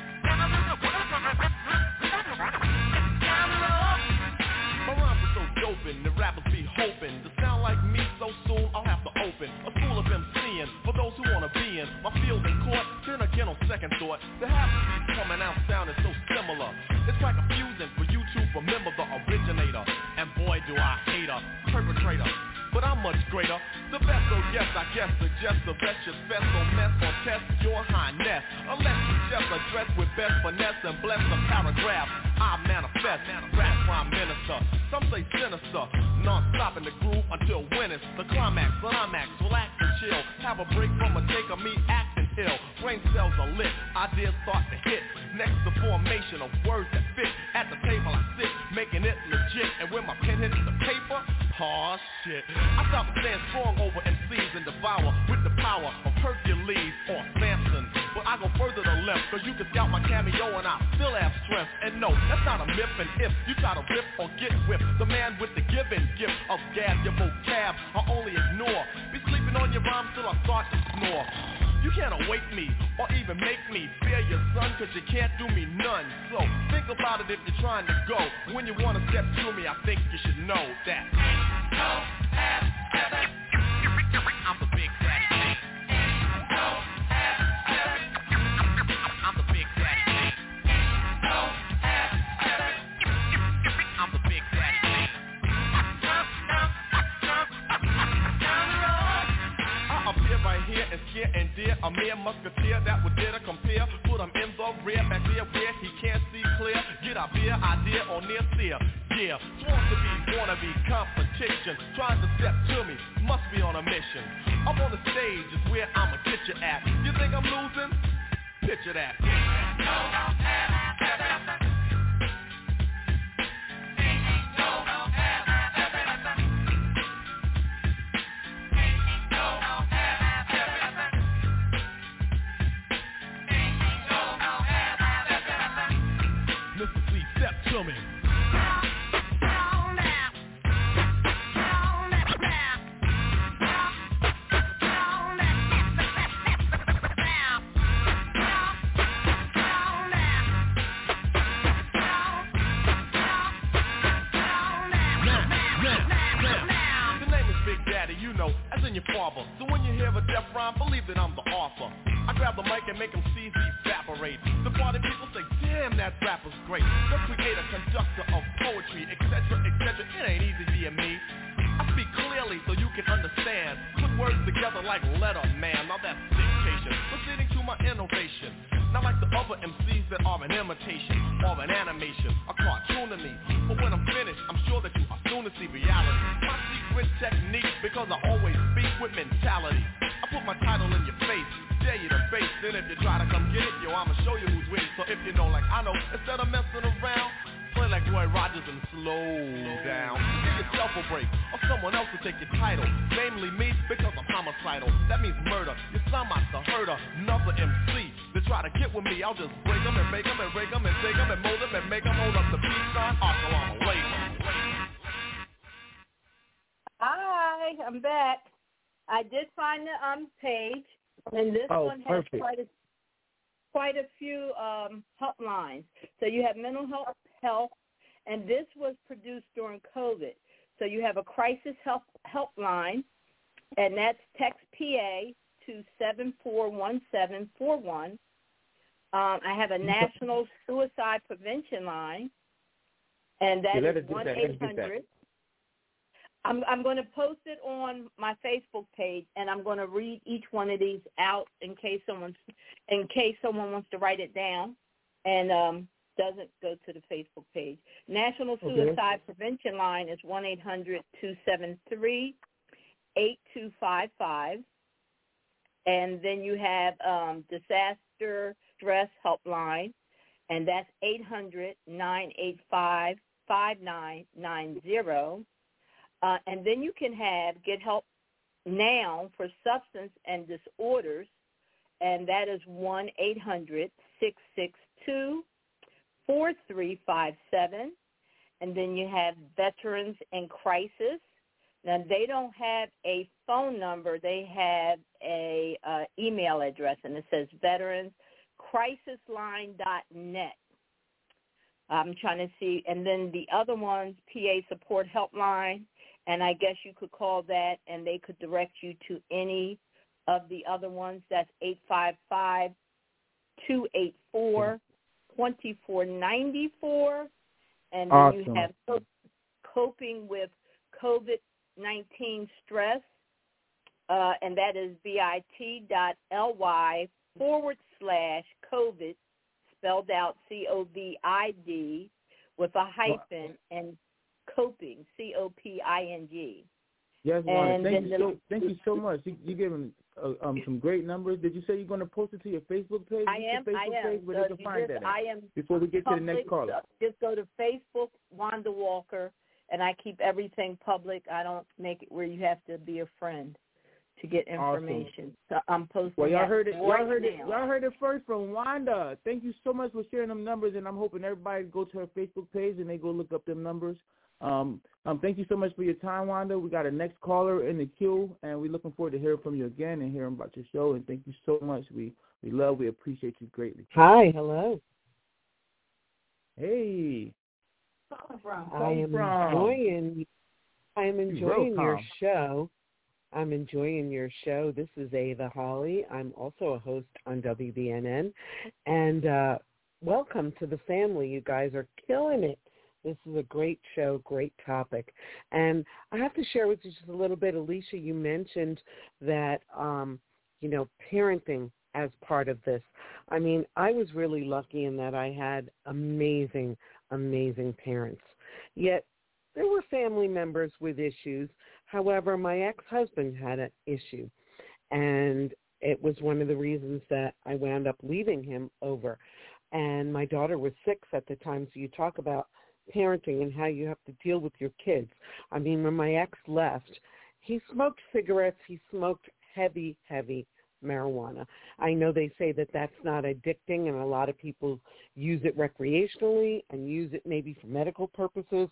Speaker 13: My rhymes are so doping, the rappers be hoping to sound like me so soon I'll have to open a school of MCing for those who wanna be in my field in court. Then again on second thought, the half of these coming out sounding so similar. It's quite confusing for you to remember the originator, and boy do I hate hater, perpetrator, but I'm much greater. The best, oh yes, I guess, suggest the best should fest, so mess or test your highness. Unless you just address with best finesse and bless the paragraph, I manifest, rap prime minister. Some say sinister, non-stop in the groove until when it's the climax. Climax, relax and chill, have a break from a take of me acting ill. Brain cells are lit, ideas start to hit. Next, the formation of words that fit. At the table I sit, making it legit. And when my pen hits the paper, aw shit, I stop and stand strong over M Cs and devour with the power of Hercules or Samson. But I go further to left, cause you can scout my cameo and I still have strength. And no, that's not a myth, and if you try to rip or get whipped, the man with the given gift of gab, your vocab, I only ignore. Be sleeping on your rhymes till I start to snore. You can't awake me or even make me fear your son, cause you can't do me none. So think about it if you're trying to go. When you wanna step to me, I think you should know that I'm the big daddy king. I'm the big daddy king. I'm the big daddy king. I appear right here and scare and dare a mere musketeer that would dare to compare. Put him in the rear, back there where he can't see clear. Get a beer idea or near seer. Yeah, sworn to be, wanna be competition. Trying to step to me, must be on a mission. Up on the stage is where I'ma get you at. You think I'm losing? Picture that. Mister C, step to me. Your father. So when you hear a death rhyme, believe that I'm the author. I grab the mic and make them C Z evaporate. The party people say, damn, that rapper's great. The creator, conductor of poetry, et cetera, et cetera. It ain't easy being me. I speak clearly so you can understand. Put words together like letter man. Now that's dictation. Proceeding to my innovation. Not like the other M Cs that are an imitation or an animation, a cartoon to me. But when I'm finished, I'm sure that you are soon to see reality. My secret technique, because I always speak with mentality. I put my title in your face, dare you to face. Then if you try to come get it, yo, I'ma show you who's winning. So if you know like I know, instead of messing around, play like Roy Rogers and slow down. Give yourself a break, or someone else will take your title. Namely me, because I'm homicidal. That means murder. You sound like the herder, another M C. They try to get with me, I'll just break them and make them and break them and take them and mold them and make them hold up the peace sign. Assalamu alaikum.
Speaker 12: Hi, I'm back. I did find the um page, and this
Speaker 9: oh,
Speaker 12: one has
Speaker 9: perfect.
Speaker 12: quite a quite a few um helplines. So you have mental health, health, and this was produced during COVID. So you have a crisis help helpline, and that's text P A to seven four one seven four one. Um, I have a national suicide prevention line, and that
Speaker 9: yeah,
Speaker 12: is one eight hundred. I'm, I'm going to post it on my Facebook page, and I'm going to read each one of these out in case someone's in case someone wants to write it down and um, doesn't go to the Facebook page. National Suicide okay. Prevention Line is one eight hundred two seven three eight two five five, and then you have um, Disaster Stress Helpline, and that's eight hundred nine eight five five nine nine zero. Uh, and then you can have Get Help Now for substance and disorders, and that is one eight hundred six six two four three five seven. And then you have Veterans in Crisis. Now, they don't have a phone number. They have a uh, email address, and it says veterans crisis line dot net. I'm trying to see. And then the other ones, P A Support Helpline, and I guess you could call that, and they could direct you to any of the other ones. That's eight five five, two eight four, two four nine four. And then
Speaker 9: awesome.
Speaker 12: you have Coping with COVID nineteen stress, uh, and that is bit.ly forward slash COVID, spelled out C O V I D, with a hyphen, and coping, C O P I N G.
Speaker 9: Yes, Wanda, thank you
Speaker 12: the,
Speaker 9: so thank you so much. You, you giving uh, um some great numbers. Did you say you're going to post it to your Facebook page?
Speaker 12: I am.
Speaker 9: Facebook
Speaker 12: I am.
Speaker 9: Page where
Speaker 12: so
Speaker 9: they can find
Speaker 12: just,
Speaker 9: that at?
Speaker 12: I am.
Speaker 9: Before we get
Speaker 12: public,
Speaker 9: to the next caller,
Speaker 12: just go to Facebook, Wanda Walker, and I keep everything public. I don't make it where you have to be a friend to get information.
Speaker 9: Awesome.
Speaker 12: So I'm posting.
Speaker 9: Well, y'all
Speaker 12: that
Speaker 9: heard it.
Speaker 12: right
Speaker 9: Y'all heard
Speaker 12: now.
Speaker 9: it. Y'all heard it first from Wanda. Thank you so much for sharing them numbers, and I'm hoping everybody go to her Facebook page and they go look up them numbers. Um, um, thank you so much for your time, Wanda. We got a next caller in the queue, and we're looking forward to hearing from you again and hearing about your show. And thank you so much. We we love, we appreciate you greatly.
Speaker 14: Hi, hello.
Speaker 9: Hey.
Speaker 14: I am enjoying. I am enjoying your show. I'm enjoying your show. This is Ava Holly. I'm also a host on W B N N, and uh, welcome to the family. You guys are killing it. This is a great show, great topic. And I have to share with you just a little bit. Alicia, you mentioned that, um, you know, parenting as part of this. I mean, I was really lucky in that I had amazing, amazing parents. Yet there were family members with issues. However, my ex-husband had an issue, and it was one of the reasons that I wound up leaving him over. And my daughter was six at the time, so you talk about parenting and how you have to deal with your kids. I mean, when my ex left, he smoked cigarettes. He smoked heavy, heavy marijuana. I know they say that that's not addicting, and a lot of people use it recreationally and use it maybe for medical purposes.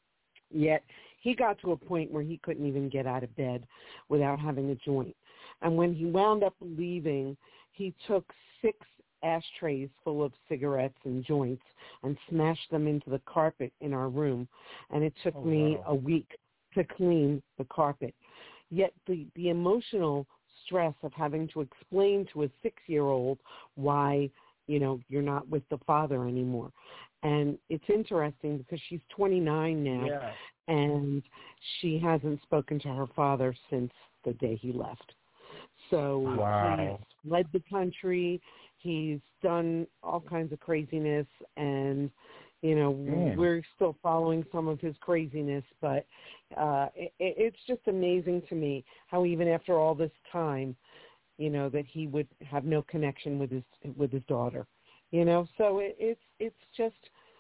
Speaker 14: Yet he got to a point where he couldn't even get out of bed without having a joint. And when he wound up leaving, he took six ashtrays full of cigarettes and joints and smashed them into the carpet in our room. And it took
Speaker 15: oh,
Speaker 14: me
Speaker 15: wow.
Speaker 14: a week to clean the carpet. Yet the, the emotional stress of having to explain to a six-year-old why, you know, you're not with the father anymore. And it's interesting because she's twenty-nine now,
Speaker 9: yeah.
Speaker 14: and she hasn't spoken to her father since the day he left. So
Speaker 9: wow.
Speaker 14: he's led the country. He's done all kinds of craziness, and, you know,
Speaker 9: Man.
Speaker 14: we're still following some of his craziness. But uh, it, it's just amazing to me how even after all this time, you know, that he would have no connection with his with his daughter. You know, so it, it's it's just,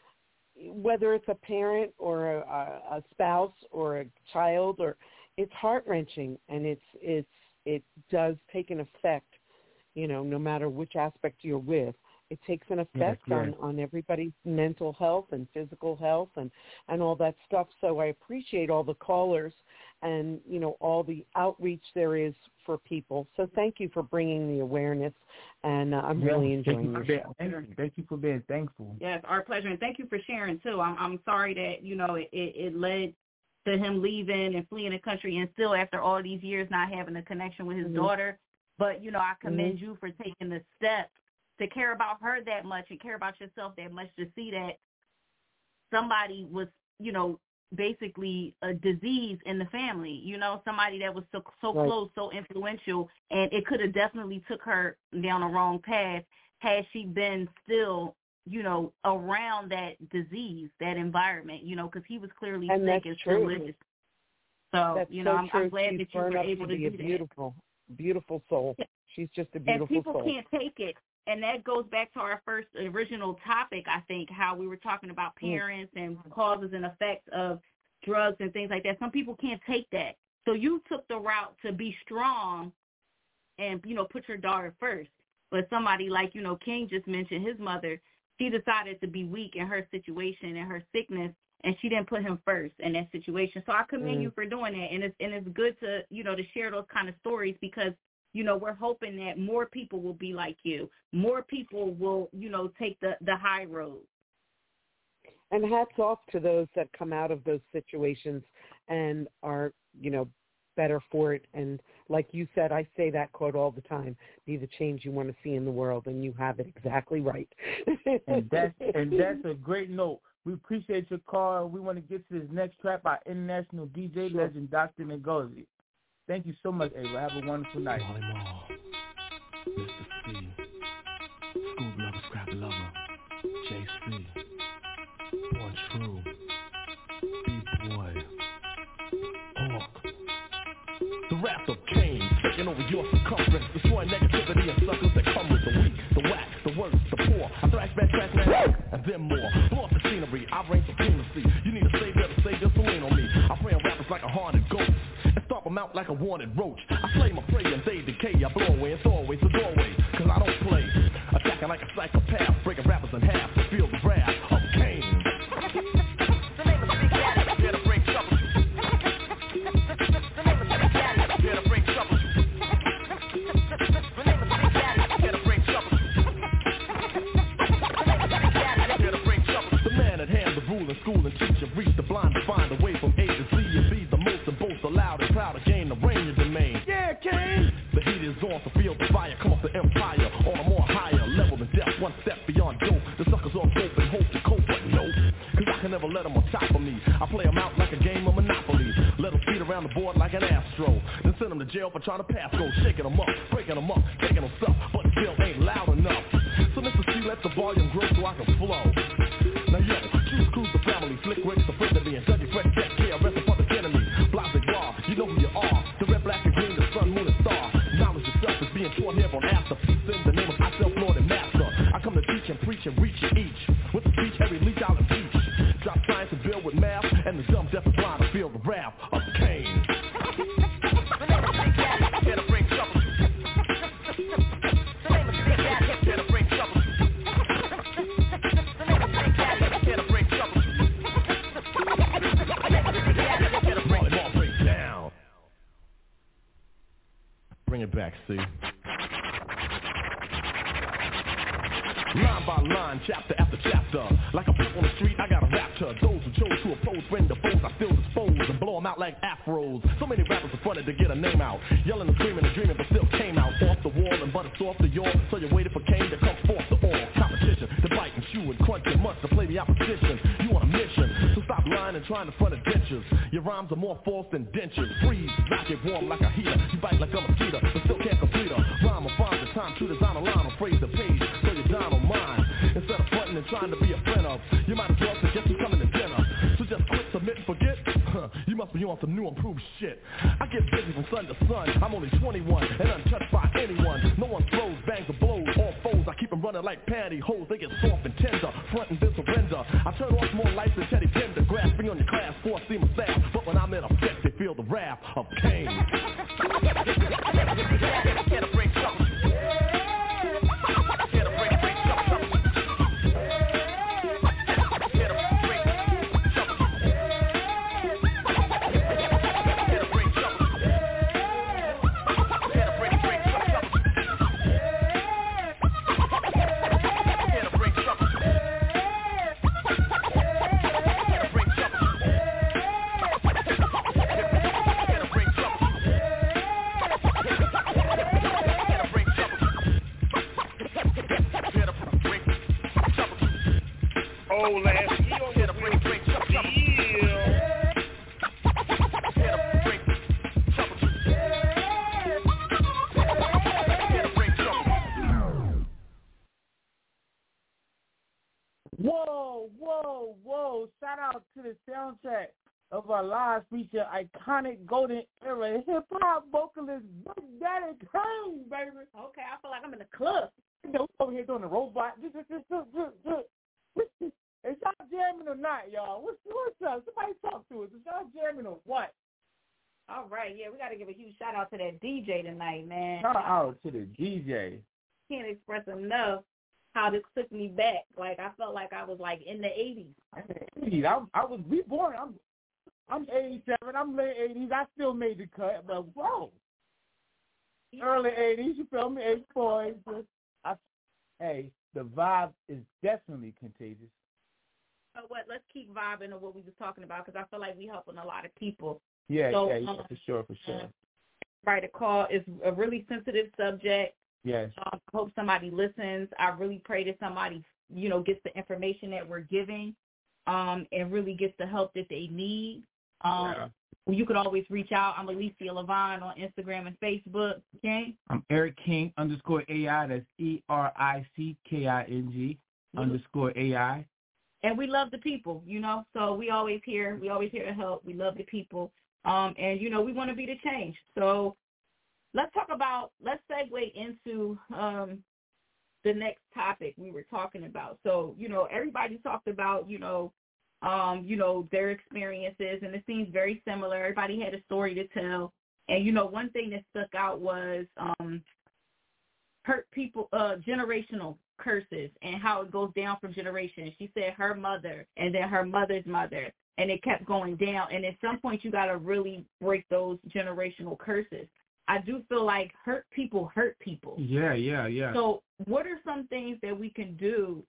Speaker 14: whether it's a parent or a, a spouse or a child, or it's heart-wrenching, and it's it's it does take an effect, you know, no matter which aspect you're with. It takes an effect
Speaker 9: yes,
Speaker 14: on,
Speaker 9: yes.
Speaker 14: on everybody's mental health and physical health and, and all that stuff. So I appreciate all the callers and, you know, all the outreach there is for people. So thank you for bringing the awareness, and uh, I'm
Speaker 9: yeah.
Speaker 14: really enjoying
Speaker 9: you
Speaker 14: your
Speaker 9: being,
Speaker 14: show.
Speaker 9: Thank you. Thank you for being thankful.
Speaker 10: Yes, our pleasure, and thank you for sharing, too. I'm I'm sorry that, you know, it, it led to him leaving and fleeing the country, and still after all these years not having a connection with his
Speaker 14: Mm-hmm.
Speaker 10: daughter. But, you know, I commend
Speaker 14: Mm-hmm.
Speaker 10: you for taking the step to care about her that much and care about yourself that much, to see that somebody was, you know, basically a disease in the family, you know, somebody that was so so
Speaker 14: Right.
Speaker 10: close, so influential, and it could have definitely took her down a wrong path had she been still, you know, around that disease, that environment, you know, because he was clearly
Speaker 14: And
Speaker 10: sick
Speaker 14: that's
Speaker 10: and still
Speaker 14: true.
Speaker 10: living. So,
Speaker 14: That's
Speaker 10: you know,
Speaker 14: so
Speaker 10: I'm,
Speaker 14: true.
Speaker 10: I'm glad
Speaker 14: She's
Speaker 10: that you
Speaker 14: grown
Speaker 10: were
Speaker 14: up
Speaker 10: able
Speaker 14: to
Speaker 10: to
Speaker 14: be
Speaker 10: do
Speaker 14: a
Speaker 10: that.
Speaker 14: beautiful, beautiful soul. She's just a beautiful
Speaker 10: And people
Speaker 14: soul.
Speaker 10: can't take it. And that goes back to our first original topic, I think, how we were talking about parents and causes and effects of drugs and things like that. Some people can't take that. So you took the route to be strong and, you know, put your daughter first. But somebody like, you know, King just mentioned, his mother, she decided to be weak in her situation and her sickness, and she didn't put him first in that situation. So I commend
Speaker 14: Mm.
Speaker 10: you for doing that. And it's, and it's good to, you know, to share those kind of stories, because you know, we're hoping that more people will be like you. More people will, you know, take the, the high road.
Speaker 14: And hats off to those that come out of those situations and are, you know, better for it. And like you said, I say that quote all the time, be the change you want to see in the world, and you have it exactly right.
Speaker 9: and that's and that's a great note. We appreciate your call. We want to get to this next track by international D J sure. legend Doctor Ngozi. Thank you so much, Ava. Have a wonderful night.
Speaker 15: Mister C, School Lover, Scrap Lover, J C, Born True, B-Boy, Hawk. The wrath of Cain, taking over your circumference, destroying negativity and suckers that come with the weak, the whack, the worst, the poor. I thrash back, trash, man, and then more. Blow off the scenery, I reign supremacy. You need a savior to save your so lean on me. I prey on rappers like a haunted ghost and stomp them out like a wanted roach. I slay my prey and they decay. I blow away and throw away the doorway, cause I don't play. Attacking like a psychopath, breaking rappers in half to feel the wrath of Cain. School and teacher, reach the blind to find a way from A to Z and be the most and boast aloud and proud to gain the reign of domain. Yeah, King! The heat is on, so feel the fire, come up the empire on a more higher level than death, one step beyond dope. The suckers all hope and hope to cope, but no, cause I can never let them on top of me. I play them out like a game of Monopoly, let them speed around the board like an Astro, then send them to jail for trying to pass go, shaking them up, breaking them up, taking them stuff, but still ain't loud enough. So Mister C, let the volume grow so I can flow. Now yo, choose cruise the family, slick Rick's the friend of me, and Dougie Fresh, Jack, yeah, rest upon the enemy. Blase Blah, you know who you are, the red, black, and green, the sun, moon, and star. Knowledge yourself is being taught here on after. Peace in the name of myself, Lord and Master. I come to teach and preach and reach you each. With the speech, every leech I'll impeach. Drop science and build with math, and the dumb, deaf, and blind to feel the wrath of Cain. Bring it back, see. Line by line, chapter after chapter, like a pimp on the street, I got a raptor. Those who chose to oppose, friend the foes, I still dispose and blow them out like afros. So many rappers are fronted to get a name out, yelling and screaming and dreaming, but still came out off the wall and butter soft to y'all. So you waited for Cain to come forth to all competition, to bite and chew and crunch and munch to play the opposition. You on a mission, so stop lying and trying to front of dentures. Your rhymes are more false than dentures. Freeze, knock it warm like a heater. You bite like a mosquito, but still can't complete a rhyme or find the time to design a line or phrase the page, so you're down on mine. Instead of fronting and trying to be a friend of, you might as well forget who's coming to dinner. So just quit, submit, and forget. Huh, you must be on some new improved shit. I get busy from sun to sun. I'm only twenty-one and untouched by anyone. No one throws, bangs, or blows. All foes, I keep them running like pantyhose. They get soft and tender, front and then surrender. I turn off more lights than Teddy Bender, grasping on your class four seam staff. But when I'm in effect, they feel the wrath of Cain. Can't bring trouble.
Speaker 9: Whoa, whoa, whoa. Shout out to the soundtrack of our live feature, iconic golden era hip-hop vocalist Big Daddy Kane, baby.
Speaker 10: Okay, I feel like I'm in the club.
Speaker 9: You know, over here doing the robot. Is y'all jamming or not, y'all? What's, what's up? Somebody talk to us. Is y'all jamming or what?
Speaker 10: All right, yeah, we got to give a huge shout-out to that D J tonight, man.
Speaker 9: Shout out to the D J.
Speaker 10: Can't express enough how this took me back. Like, I felt like I was, like, in the eighties.
Speaker 9: eighties. I, I was reborn. I'm I'm eighty-seven. I'm late eighties. I still made the cut, but whoa. Early eighties, you feel me? eighty-four. I, hey, the vibe is definitely contagious.
Speaker 10: So what? Let's keep vibing on what we was talking about, because I feel like we helping a lot of people.
Speaker 9: Yeah,
Speaker 10: so,
Speaker 9: yeah, yeah,
Speaker 10: um,
Speaker 9: for sure, for sure.
Speaker 10: Uh, right, a call is a really sensitive subject.
Speaker 9: Yes.
Speaker 10: Um, I hope somebody listens. I really pray that somebody, you know, gets the information that we're giving. um, and really get the help that they need. Um,
Speaker 9: Yeah.
Speaker 10: well, you could always reach out. I'm Alicia Levine on Instagram and Facebook. Okay.
Speaker 9: I'm Eric King underscore A I. That's E R I C K I N G underscore A I.
Speaker 10: And we love the people, you know, so we always here. We always here to help. We love the people. Um, and, you know, we want to be the change. So let's talk about, let's segue into um, the next topic we were talking about. So, you know, everybody talked about, you know, um, you know, their experiences, and it seems very similar. Everybody had a story to tell. And, you know, one thing that stuck out was um, hurt people, uh, generational curses and how it goes down from generation. She said her mother and then her mother's mother, and it kept going down. And at some point, you got to really break those generational curses. I do feel like hurt people hurt people.
Speaker 9: Yeah, yeah, yeah.
Speaker 10: So what are some things that we can do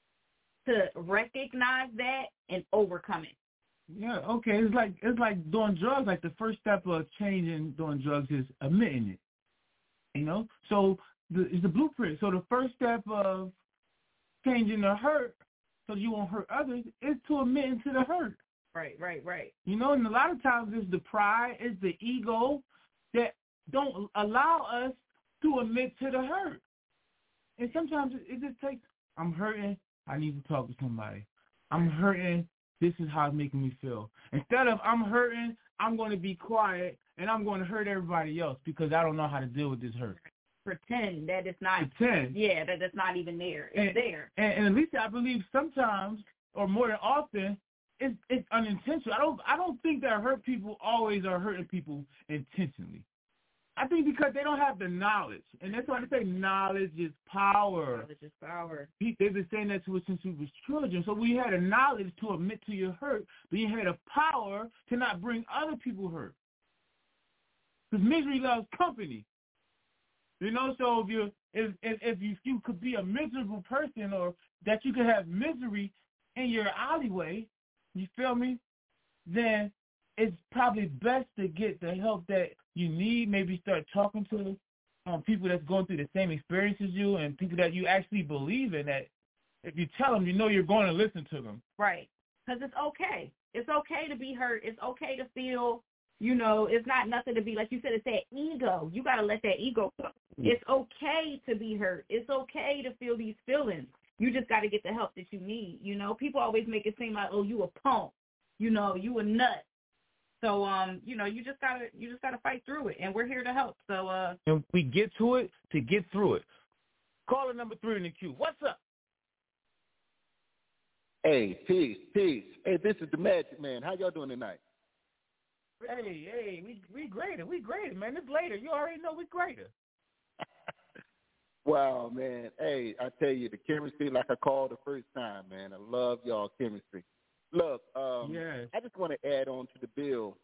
Speaker 10: to recognize that and overcome it?
Speaker 9: Yeah, okay. It's like it's like doing drugs. Like the first step of changing doing drugs is admitting it. You know? So the, it's the blueprint. So the first step of changing the hurt so you won't hurt others is to admit into the hurt.
Speaker 10: Right, right, right.
Speaker 9: You know, and a lot of times it's the pride, it's the ego that don't allow us to admit to the hurt. And sometimes it just takes, I'm hurting, I need to talk to somebody. I'm hurting, this is how it's making me feel. Instead of I'm hurting, I'm going to be quiet and I'm going to hurt everybody else because I don't know how to deal with this hurt.
Speaker 10: Pretend that it's not.
Speaker 9: Pretend.
Speaker 10: Yeah, that it's not even there. It's
Speaker 9: and,
Speaker 10: there.
Speaker 9: And, and at least I believe sometimes, or more than often, it's, it's unintentional. I don't I don't think that hurt people always are hurting people intentionally. I think because they don't have the knowledge. And that's why they say knowledge is power.
Speaker 10: Knowledge is power.
Speaker 9: They've been saying that to us since we were children. So we had a knowledge to admit to your hurt, but you had a power to not bring other people hurt. Because misery loves company. You know, so if you if, if if you, you could be a miserable person, or that you could have misery in your alleyway, you feel me? Then it's probably best to get the help that you need. Maybe start talking to um, people that's going through the same experience as you, and people that you actually believe in. That if you tell them, you know you're going to listen to them.
Speaker 10: Right, because it's okay. It's okay to be hurt. It's okay to feel. You know, it's not nothing to be, like you said, it's that ego. You got to let that ego go. It's okay to be hurt. It's okay to feel these feelings. You just got to get the help that you need. You know, people always make it seem like, oh, you a punk. You know, you a nut. So, um, you know, you just got to you just got to fight through it, and we're here to help. So, uh,
Speaker 9: and we get to it to get through it. Caller number three in the queue. What's up?
Speaker 16: Hey, peace, peace. Hey, this is the Magic Man. How y'all doing tonight?
Speaker 9: Hey, hey, we we greater, we greater, man. It's later. You already know we greater.
Speaker 16: Wow, man. Hey, I tell you, the chemistry, like I called the first time, man. I love y'all chemistry. Look, um,
Speaker 9: yes.
Speaker 16: I just want to add on to the bill.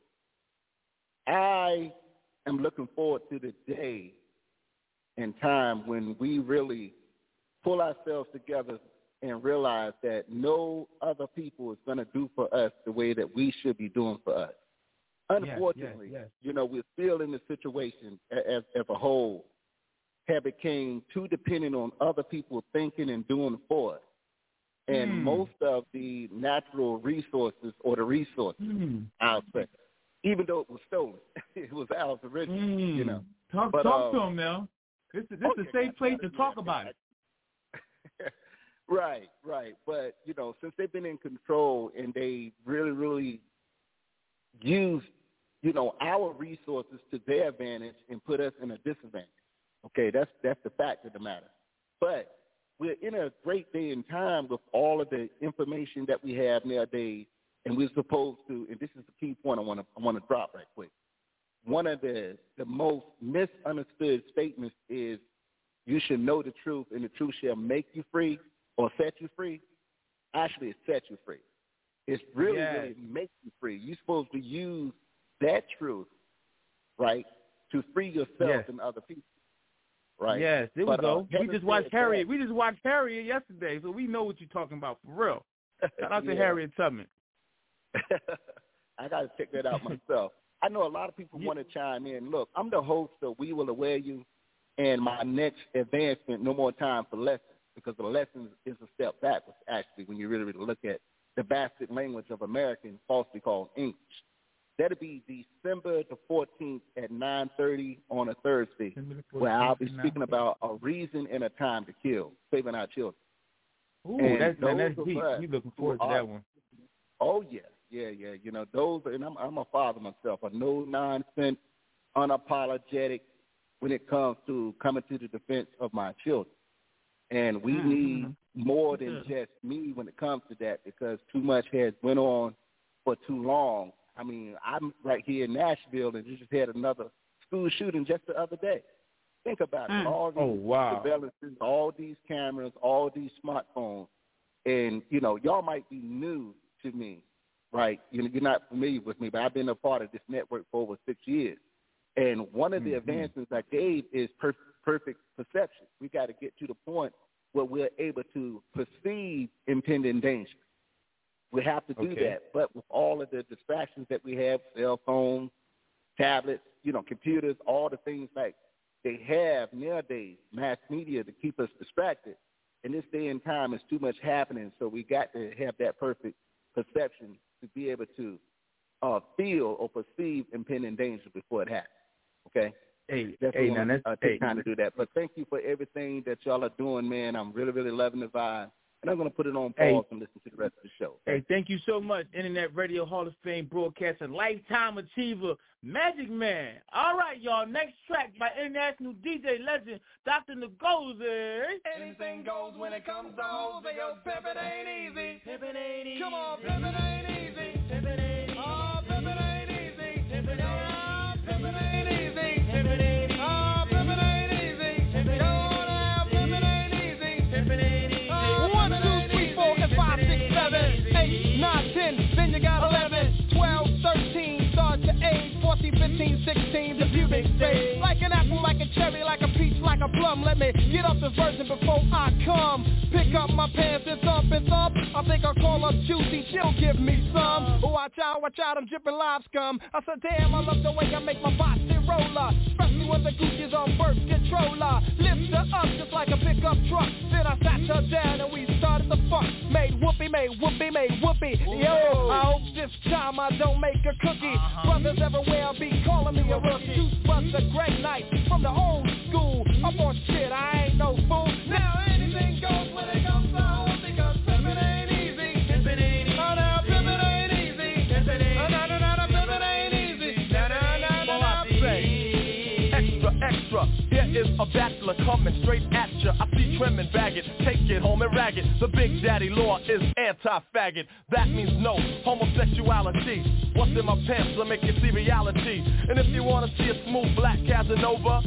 Speaker 16: I am looking forward to the day and time when we really pull ourselves together and realize that no other people is going to do for us the way that we should be doing for us. Unfortunately,
Speaker 9: yes, yes, yes.
Speaker 16: you know, we're still in the situation as, as a whole, have became too dependent on other people thinking and doing for us. And
Speaker 9: mm.
Speaker 16: most of the natural resources, or the resources,
Speaker 9: mm.
Speaker 16: I'll say, even though it was stolen, it was ours originally,
Speaker 9: mm.
Speaker 16: you know.
Speaker 9: Talk,
Speaker 16: but,
Speaker 9: talk
Speaker 16: um,
Speaker 9: to him, Mel. This is, this
Speaker 16: okay,
Speaker 9: is a safe place to talk about it.
Speaker 16: Right, right. But, you know, since they've been in control and they really, really use, you know, our resources to their advantage and put us in a disadvantage. Okay, that's that's the fact of the matter. But we're in a great day and time with all of the information that we have nowadays, and we're supposed to, and this is the key point I want to I want to drop right quick. One of the, the most misunderstood statements is you should know the truth, and the truth shall make you free or set you free. Actually, it sets you free. It's really,
Speaker 9: yes.
Speaker 16: really make you free. You're supposed to use that truth, right, to free yourself
Speaker 9: yes.
Speaker 16: and other people. Right.
Speaker 9: Yes, there
Speaker 16: but,
Speaker 9: we go.
Speaker 16: Uh,
Speaker 9: we just watched Harriet. We just watched Harriet yesterday, so we know what you're talking about for real. Shout out
Speaker 16: yeah.
Speaker 9: to Harriet Tubman.
Speaker 16: I got to check that out myself. I know a lot of people yeah. want to chime in. Look, I'm the host of We Will Aware You, and my next advancement, No More Time for Lessons, because the lessons is a step backwards, actually, when you really, really look at the bastard language of American, falsely called English. That'll be December the fourteenth at nine thirty on a Thursday, where I'll be speaking about a reason and a time to kill, saving our children.
Speaker 9: Ooh,
Speaker 16: and
Speaker 9: that's,
Speaker 16: those
Speaker 9: that's
Speaker 16: of
Speaker 9: deep.
Speaker 16: us
Speaker 9: We looking forward
Speaker 16: who
Speaker 9: to that
Speaker 16: are-
Speaker 9: one.
Speaker 16: Oh, yeah, yeah, yeah. You know, those, and I'm, I'm a father myself, a no-nonsense, unapologetic when it comes to coming to the defense of my children. And we
Speaker 9: Mm-hmm.
Speaker 16: need more than just me when it comes to that, because too much has went on for too long. I mean, I'm right here in Nashville, and just had another school shooting just the other day. Think about it. All these
Speaker 9: Oh, wow.
Speaker 16: surveillances, all these cameras, all these smartphones. And, you know, y'all might be new to me, right? You know, you're not familiar with me, but I've been a part of this network for over six years. And one of the
Speaker 9: Mm-hmm.
Speaker 16: advancements I gave is per- perfect perception. We got to get to the point where we're able to perceive impending danger. We have to do
Speaker 9: Okay.
Speaker 16: that. But with all of the distractions that we have, cell phones, tablets, you know, computers, all the things like they have nowadays, mass media, to keep us distracted. In this day and time, it's too much happening, so we got to have that perfect perception to be able to uh, feel or perceive impending danger before it happens. Okay?
Speaker 9: Hey,
Speaker 16: That's
Speaker 9: hey,
Speaker 16: what
Speaker 9: now
Speaker 16: I
Speaker 9: that's
Speaker 16: uh,
Speaker 9: hey.
Speaker 16: take time to do that. But thank you for everything that y'all are doing, man. I'm really, really loving the vibe. And I'm going to put it on
Speaker 9: Hey.
Speaker 16: pause and listen to the rest of the show.
Speaker 9: Hey, thank you so much, Internet Radio Hall of Fame broadcaster, lifetime achiever, Magic Man. All right, y'all. Next track by international D J legend, Doctor Ngozi.
Speaker 4: Anything goes when it comes to hoes, because pimpin' ain't easy. Pimpin' ain't easy. Come on, pimpin' ain't easy. Pimpin' ain't easy. Oh, pimpin' ain't easy. Pimpin' ain't easy. Pimpin' ain't easy. Pimpin' ain't easy. Oh, pimpin' ain't easy. Pimpin' ain't easy. Pimpin' ain't easy. One, two, three, four, and five, six, seven, eight, nine, ten. Then you got eleven, twelve, thirteen. Start to age fourteen, fifteen, sixteen. The pubic stage. Like an apple, like a cherry, like a peach, like a plum. Let me get up the version before I come. Pick up my pants and thump and thump. I think I'll call up Juicy, she'll give me some. Watch out, watch out, I'm dripping live scum. I said, damn, I love the way I make my body roller. Especially when the Gucci's on birth controller. Lift her up just like a pickup truck. Then I sat her down and we started the fuck. Made whoopee, made whoopee, made whoopee. Yo, I hope this time I don't make a cookie. Brothers everywhere be calling me a rookie. Juice was a great night from the old school. I'm on shit, I ain't no fool. Now anything goes when it comes to hoes, because pimpin' ain't easy. Pimpin' ain't easy. Oh, now pimpin' ain't easy. Pimpin' ain't easy. Oh, no, no, no, no, pimpin' ain't easy. No, no, no, no, no, say.
Speaker 15: Extra, extra, here is a bachelor coming straight at ya. I see trim and bag it, take it home and rag it. The big daddy law is anti-faggot. That means no homosexuality. What's in my pants will make you see reality. And if you wanna see a smooth black Casanova,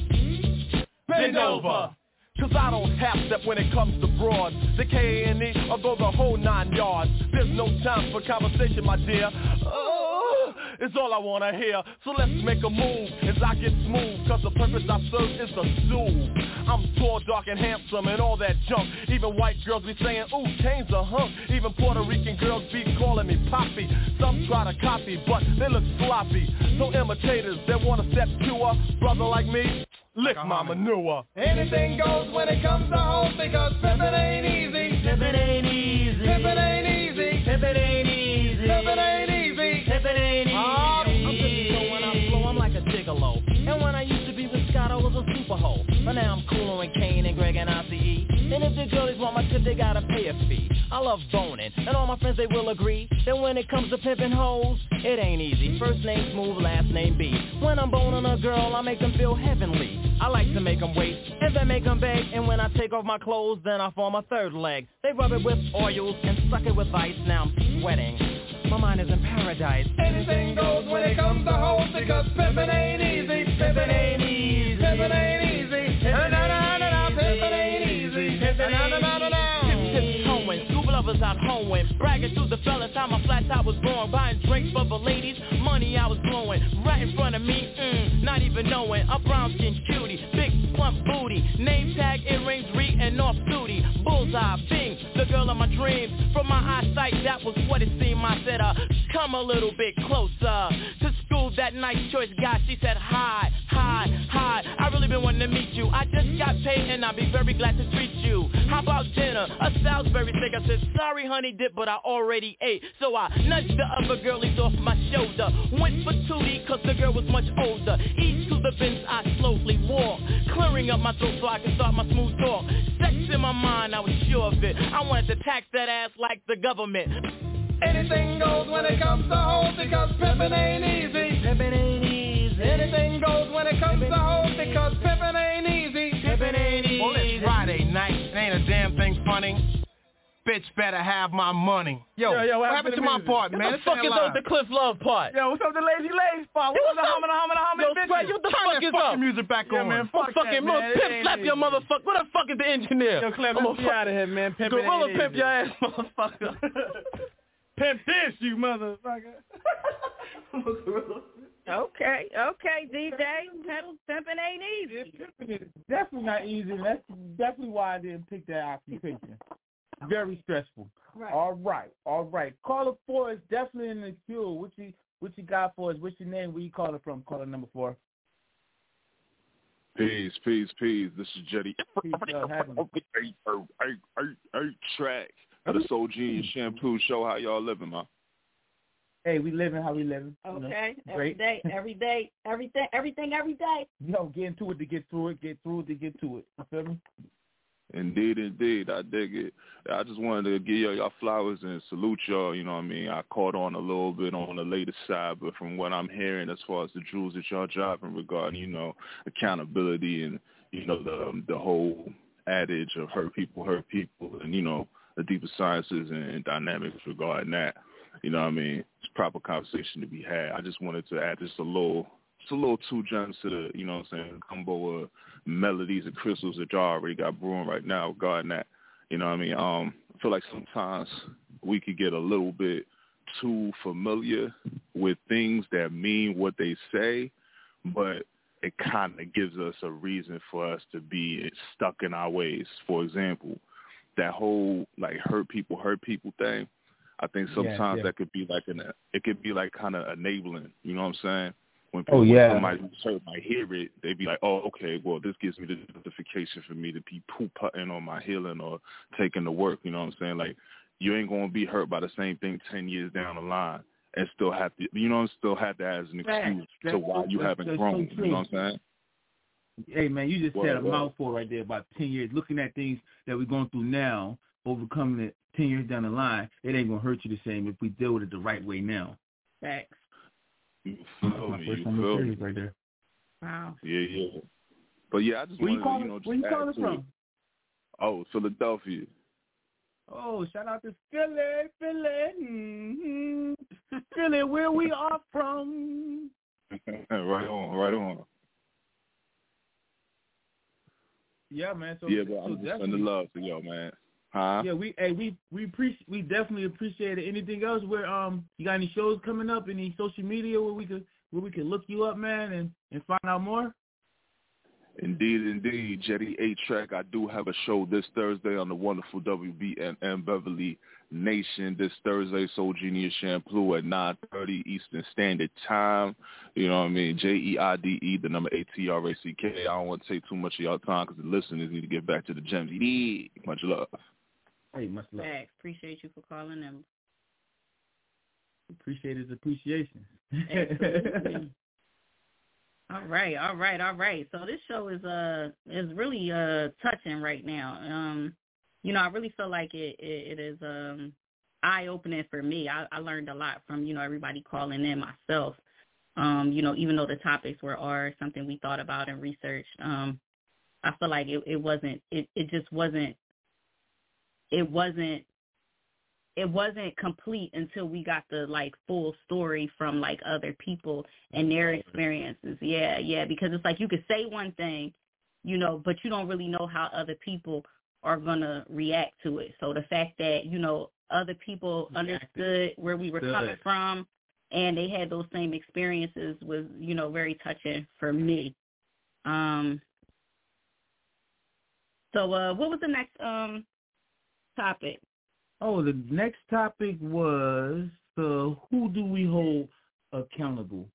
Speaker 15: bend over. Cause I don't half step when it comes to broads. The K A N E, I'll go the whole nine yards. There's no time for conversation, my dear. Oh, it's all I wanna hear. So let's make a move as I get smooth. Cause the purpose I serve is to soothe. I'm tall, dark, and handsome and all that junk. Even white girls be saying, ooh, Kane's a hunk. Even Puerto Rican girls be calling me Poppy. Some try to copy, but they look sloppy. So imitators that wanna step to a brother like me, lick my manure.
Speaker 4: Anything goes when it comes to hoes, because pimpin' ain't easy. Pimpin' ain't easy. Pimpin' ain't easy. Pimpin' ain't easy. Pimpin' ain't easy. Pimpin' ain't easy.
Speaker 17: I'm just so when I flow, I'm like a gigolo. And when I used to be with Scott, I was a super hoe. But now I'm cooler with Kane and Greg and I C E. And if the girlies want my tip, they gotta pay a fee. I love boning, and all my friends, they will agree that when it comes to pimpin' hoes, it ain't easy. First name Smooth, last name B. When I'm boning a girl, I make them feel heavenly. I like to make them wait, and then make them beg. And when I take off my clothes, then I form a third leg. They rub it with oils and suck it with ice. Now I'm sweating. My mind is in paradise.
Speaker 4: Anything goes when it comes to hoes, because pimpin' ain't easy. Pimpin' ain't easy. Pimpin' ain't easy. Na na na na, pimpin' ain't easy. Pimpin' na na na na.
Speaker 17: Tip towing, scuba lovers out hoeing, bragging to the fellas how my flat top was born, buying drinks for the ladies, money I was blowing, right in front of me, mm, not even knowing, a brown skin cutie, big plump booty, name tag, earrings, re and off duty, bullseye, bing, the girl of my dreams, from my eyesight, that was what it seemed. I said, uh, come a little bit closer, to school that that nice choice guy. She said, hi, hi, hi. I really been wanting to meet you. I just got paid and I'll be very glad to treat you. How about dinner? A Salisbury steak. I said, sorry, honey dip, but I already ate. So I nudged the other girlies off my shoulder. Went for Tootie, cause the girl was much older. Each to the bench I slowly walked, clearing up my throat so I could start my smooth talk. Sex in my mind, I was sure of it. I wanted to tax that ass like the government.
Speaker 15: Anything goes when it comes to hoes because pimpin' ain't easy. Pimpin' ain't easy. Anything goes when it comes to hoes because pimpin' ain't easy. Pimpin' ain't easy.
Speaker 17: Well, it's Friday night. It ain't a damn thing funny. Bitch better have my money. Yo,
Speaker 6: yo, yo what,
Speaker 17: what happened to my part, man?
Speaker 6: What the fuck is up with the Cliff Love part? Yo, what's up with the Lazy Lazy part? What's up with the hummin' hummin' hummin'
Speaker 17: Yo, Sprite, what the fuck is up?
Speaker 6: music back
Speaker 17: yeah,
Speaker 6: on.
Speaker 17: man, fuck that,
Speaker 6: fucking
Speaker 17: man.
Speaker 6: Pimp slap your motherfucker. What the fuck is the engineer?
Speaker 17: Yo, Clem, let's be out of here, man. Pimp
Speaker 6: Gorilla pimp your ass, motherfucker. Pimp this, you motherfucker.
Speaker 10: Okay, okay, D J. Pimping ain't easy.
Speaker 9: Pimping is definitely not easy. And that's definitely why I didn't pick that occupation. Very stressful.
Speaker 10: Right.
Speaker 9: All right, all right. Caller four is definitely in the queue. What you what you got for us? What's your name? Where you calling from? Caller number four.
Speaker 18: Peace, peace, peace. This is Jetty.
Speaker 9: Peace, uh,
Speaker 18: hey, hey, hey, hey, track of the Soul Genius Shampoo Show. How y'all living, man?
Speaker 9: Hey, we living how we living.
Speaker 10: Okay,
Speaker 9: you know,
Speaker 10: every
Speaker 9: great.
Speaker 10: day, every day, everything, everything, every day.
Speaker 9: Yo, get into it to get through it, get through it to get to it. You feel me?
Speaker 18: Indeed, indeed. I dig it. I just wanted to give y'all, y'all flowers and salute y'all. You know what I mean? I caught on a little bit on the later side, but from what I'm hearing as far as the jewels that y'all dropping regarding, you know, accountability and, you know, the um, the whole adage of hurt people, hurt people, and, you know, the deeper sciences and, and dynamics regarding that. You know what I mean? It's proper conversation to be had. I just wanted to add just a little, just a little two gems to the, you know what I'm saying, combo of melodies and crystals that y'all already got brewing right now regarding that. You know what I mean? Um, I feel like sometimes we could get a little bit too familiar with things that mean what they say, but it kind of gives us a reason for us to be stuck in our ways. For example, that whole, like, hurt people, hurt people thing. I think sometimes yeah, yeah. that could be like an, it could be like kind of enabling. You know what I'm saying? When, people,
Speaker 9: oh, yeah.
Speaker 18: when somebody who's hurt might hear it, they'd be like, oh, okay, well, this gives me the justification for me to be poop-putting on my healing or taking the work. You know what I'm saying? Like, you ain't going to be hurt by the same thing ten years down the line and still have to, you know, still have that as an excuse
Speaker 9: that's,
Speaker 18: to why
Speaker 9: that's,
Speaker 18: you haven't
Speaker 9: that's
Speaker 18: grown.
Speaker 9: So
Speaker 18: you know what I'm saying?
Speaker 9: Hey, man, you just
Speaker 18: well,
Speaker 9: said a
Speaker 18: well.
Speaker 9: mouthful right there about ten years. Looking at things that we're going through now, overcoming it ten years down the line, it ain't going to hurt you the same if we deal with it the right way now.
Speaker 10: Facts.
Speaker 18: You feel me? You feel me?
Speaker 9: Right there.
Speaker 10: Wow.
Speaker 18: Yeah, yeah. But, yeah, I just
Speaker 9: where
Speaker 18: wanted
Speaker 9: you calling,
Speaker 18: to, you know, just
Speaker 9: where you
Speaker 18: add
Speaker 9: calling
Speaker 18: to
Speaker 9: from?
Speaker 18: it. Oh, Philadelphia.
Speaker 9: Oh, shout out to Philly, Philly. Mm-hmm. Philly, where we are from.
Speaker 18: Right on, right on.
Speaker 9: Yeah, man. So,
Speaker 18: yeah, but
Speaker 9: so
Speaker 18: I'm just sending love to y'all, man. Huh?
Speaker 9: Yeah, we hey we we appreciate we definitely appreciate it. Anything else where um you got any shows coming up, any social media where we could where we could look you up, man, and, and find out more?
Speaker 18: Indeed, indeed. Jetty A-Track, I do have a show this Thursday on the wonderful W B N N Beverly Nation. This Thursday, Soul Genius Shampoo at nine thirty Eastern Standard Time. You know what I mean? J E I D E, the number A T R A C K. I don't want to take too much of y'all time because the listeners need to get back to the gems. Yeah. Much love.
Speaker 9: Hey, much love.
Speaker 10: Thanks. Appreciate you for calling them.
Speaker 9: Appreciate his appreciation.
Speaker 10: Absolutely. All right, all right, all right. So this show is uh is really uh touching right now. Um, you know, I really feel like it it, it is um eye opening for me. I, I learned a lot from you know everybody calling in myself. Um, you know, even though the topics were are something we thought about and researched. Um, I feel like it, it wasn't it, it just wasn't it wasn't it wasn't complete until we got the like full story from like other people and their experiences. Yeah, yeah, because it's like you could say one thing, you know, but you don't really know how other people are going to react to it. So the fact that, you know, other people understood where we were
Speaker 9: Good.
Speaker 10: coming from and they had those same experiences was, you know, very touching for me. Um, so uh, what was the next um, topic?
Speaker 9: Oh, the next topic was uh, who do we hold accountable?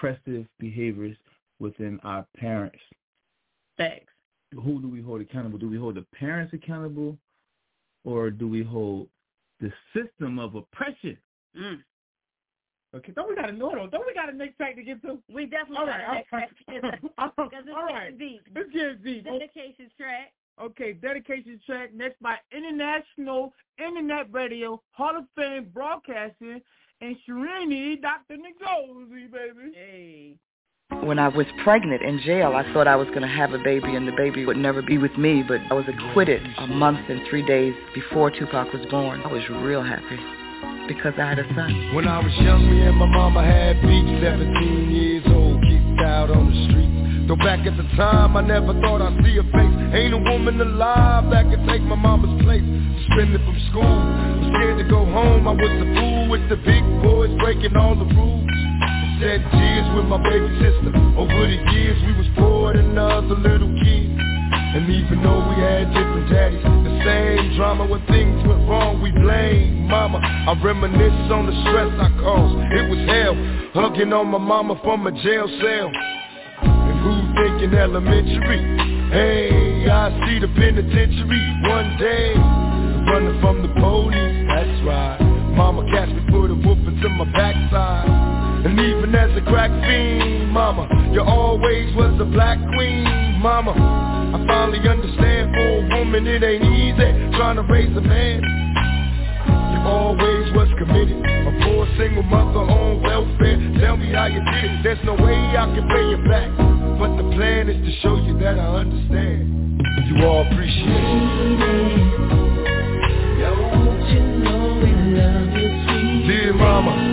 Speaker 9: oppressive behaviors within our parents.
Speaker 6: Thanks.
Speaker 9: Who do we hold accountable? Do we hold the parents accountable, or do we hold the system of oppression?
Speaker 6: Mm.
Speaker 9: Okay, don't we got a no, don't we got a next track to get to?
Speaker 10: We definitely
Speaker 9: all
Speaker 10: got
Speaker 9: right,
Speaker 10: a next track to get to. Because it's
Speaker 9: all right.
Speaker 10: getting deep.
Speaker 9: It's getting deep.
Speaker 10: Dedication track.
Speaker 9: Okay, dedication track next by International Internet Radio Hall of Fame Broadcasting and Shirini, Doctor Ngozi, baby.
Speaker 6: Hey.
Speaker 19: When I was pregnant in jail, I thought I was going to have a baby and the baby would never be with me, but I was acquitted a month and three days before Tupac was born. I was real happy because I had a son.
Speaker 20: When I was young, me and my mama had beef, seventeen years old, kicked out on the street. Though back at the time, I never thought I'd see her face. Ain't a woman alive that could take my mama's place. Suspended from school, was scared to go home. I was a fool with the big boys breaking all the rules. Shed tears with my baby sister. Over the years, we was poor than other little kids. And even though we had different daddies, the same drama when things went wrong, we blame mama. I reminisce on the stress I caused. It was hell, hugging on my mama from a jail cell. And who thinking elementary? Hey, I see the penitentiary one day. Running from the police, that's right. Mama catch me, put a whooping to my backside. And even as a crack fiend, mama, you always was a black queen, mama. I finally understand for a woman it ain't easy trying to raise a man. You always was committed, a poor single mother on welfare. Tell me how you did it, there's no way I can pay you back. But the plan is to show you that I understand. You all appreciate it. Don't you know we love you, sweet dear mama.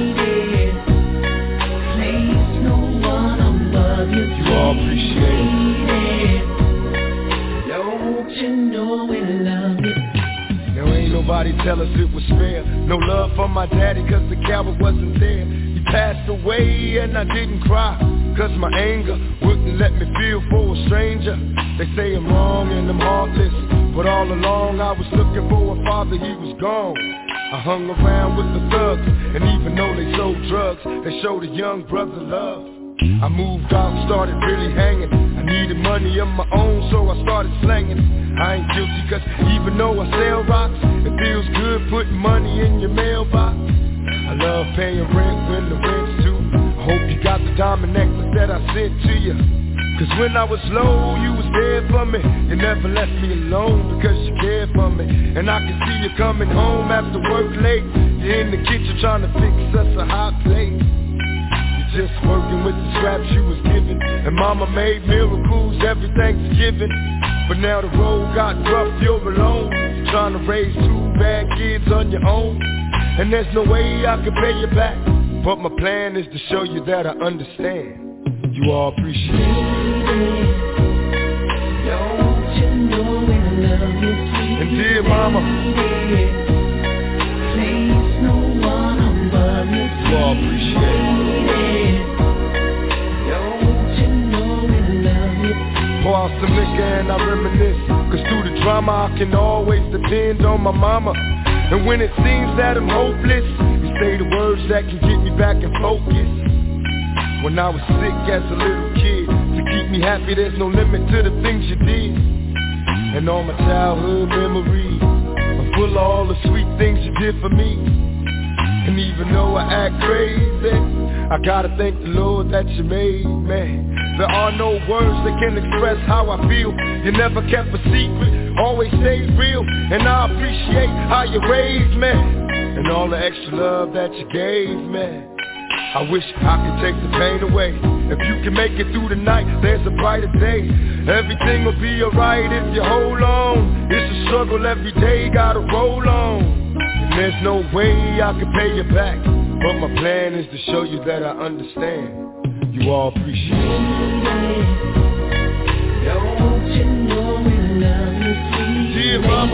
Speaker 20: You all appreciate it. Don't you know we love you? Now ain't nobody tell us it was fair. No love for my daddy cause the coward wasn't there. He passed away and I didn't cry cause my anger wouldn't let me feel for a stranger. They say I'm wrong and I'm heartless, but all along I was looking for a father, he was gone. I hung around with the thugs, and even though they sold drugs, they showed a young brother love. I moved out, started really hanging. I needed money of my own, so I started slanging. I ain't guilty cause even though I sell rocks, it feels good putting money in your mailbox. I love paying rent when the rent's due. I hope you got the diamond necklace that I sent to you. Cause when I was low, you was there for me. You never left me alone because you cared for me. And I can see you coming home after work late. You're in the kitchen trying to fix us a hot plate. Just working with the scraps you was given. And mama made miracles every Thanksgiving. But now the road got rough, you're alone. You're trying to raise two bad kids on your own. And there's no way I can pay you back. But my plan is to show you that I understand. You all appreciate it. Don't you know we love you, sweet and dear mama, please no one above you. You all appreciate it. Don't you know we love you? Pour out some liquor and I reminisce. Cause through the drama I can always depend on my mama. And when it seems that I'm hopeless, you say the words that can get me back in focus. When I was sick as a little kid, to keep me happy there's no limit to the things you did. And all my childhood memories are full of all the sweet things you did for me. And even though I act crazy, I gotta thank the Lord that you made me. There are no words that can express how I feel. You never kept a secret, always stayed real. And I appreciate how you raised me, and all the extra love that you gave me. I wish I could take the pain away. If you can make it through the night, there's a brighter day. Everything will be alright if you hold on. It's a struggle every day, gotta roll on. And there's no way I can pay you back, but my plan is to show you that I understand. You all appreciate it. Don't you know we love you, sweet dear mama,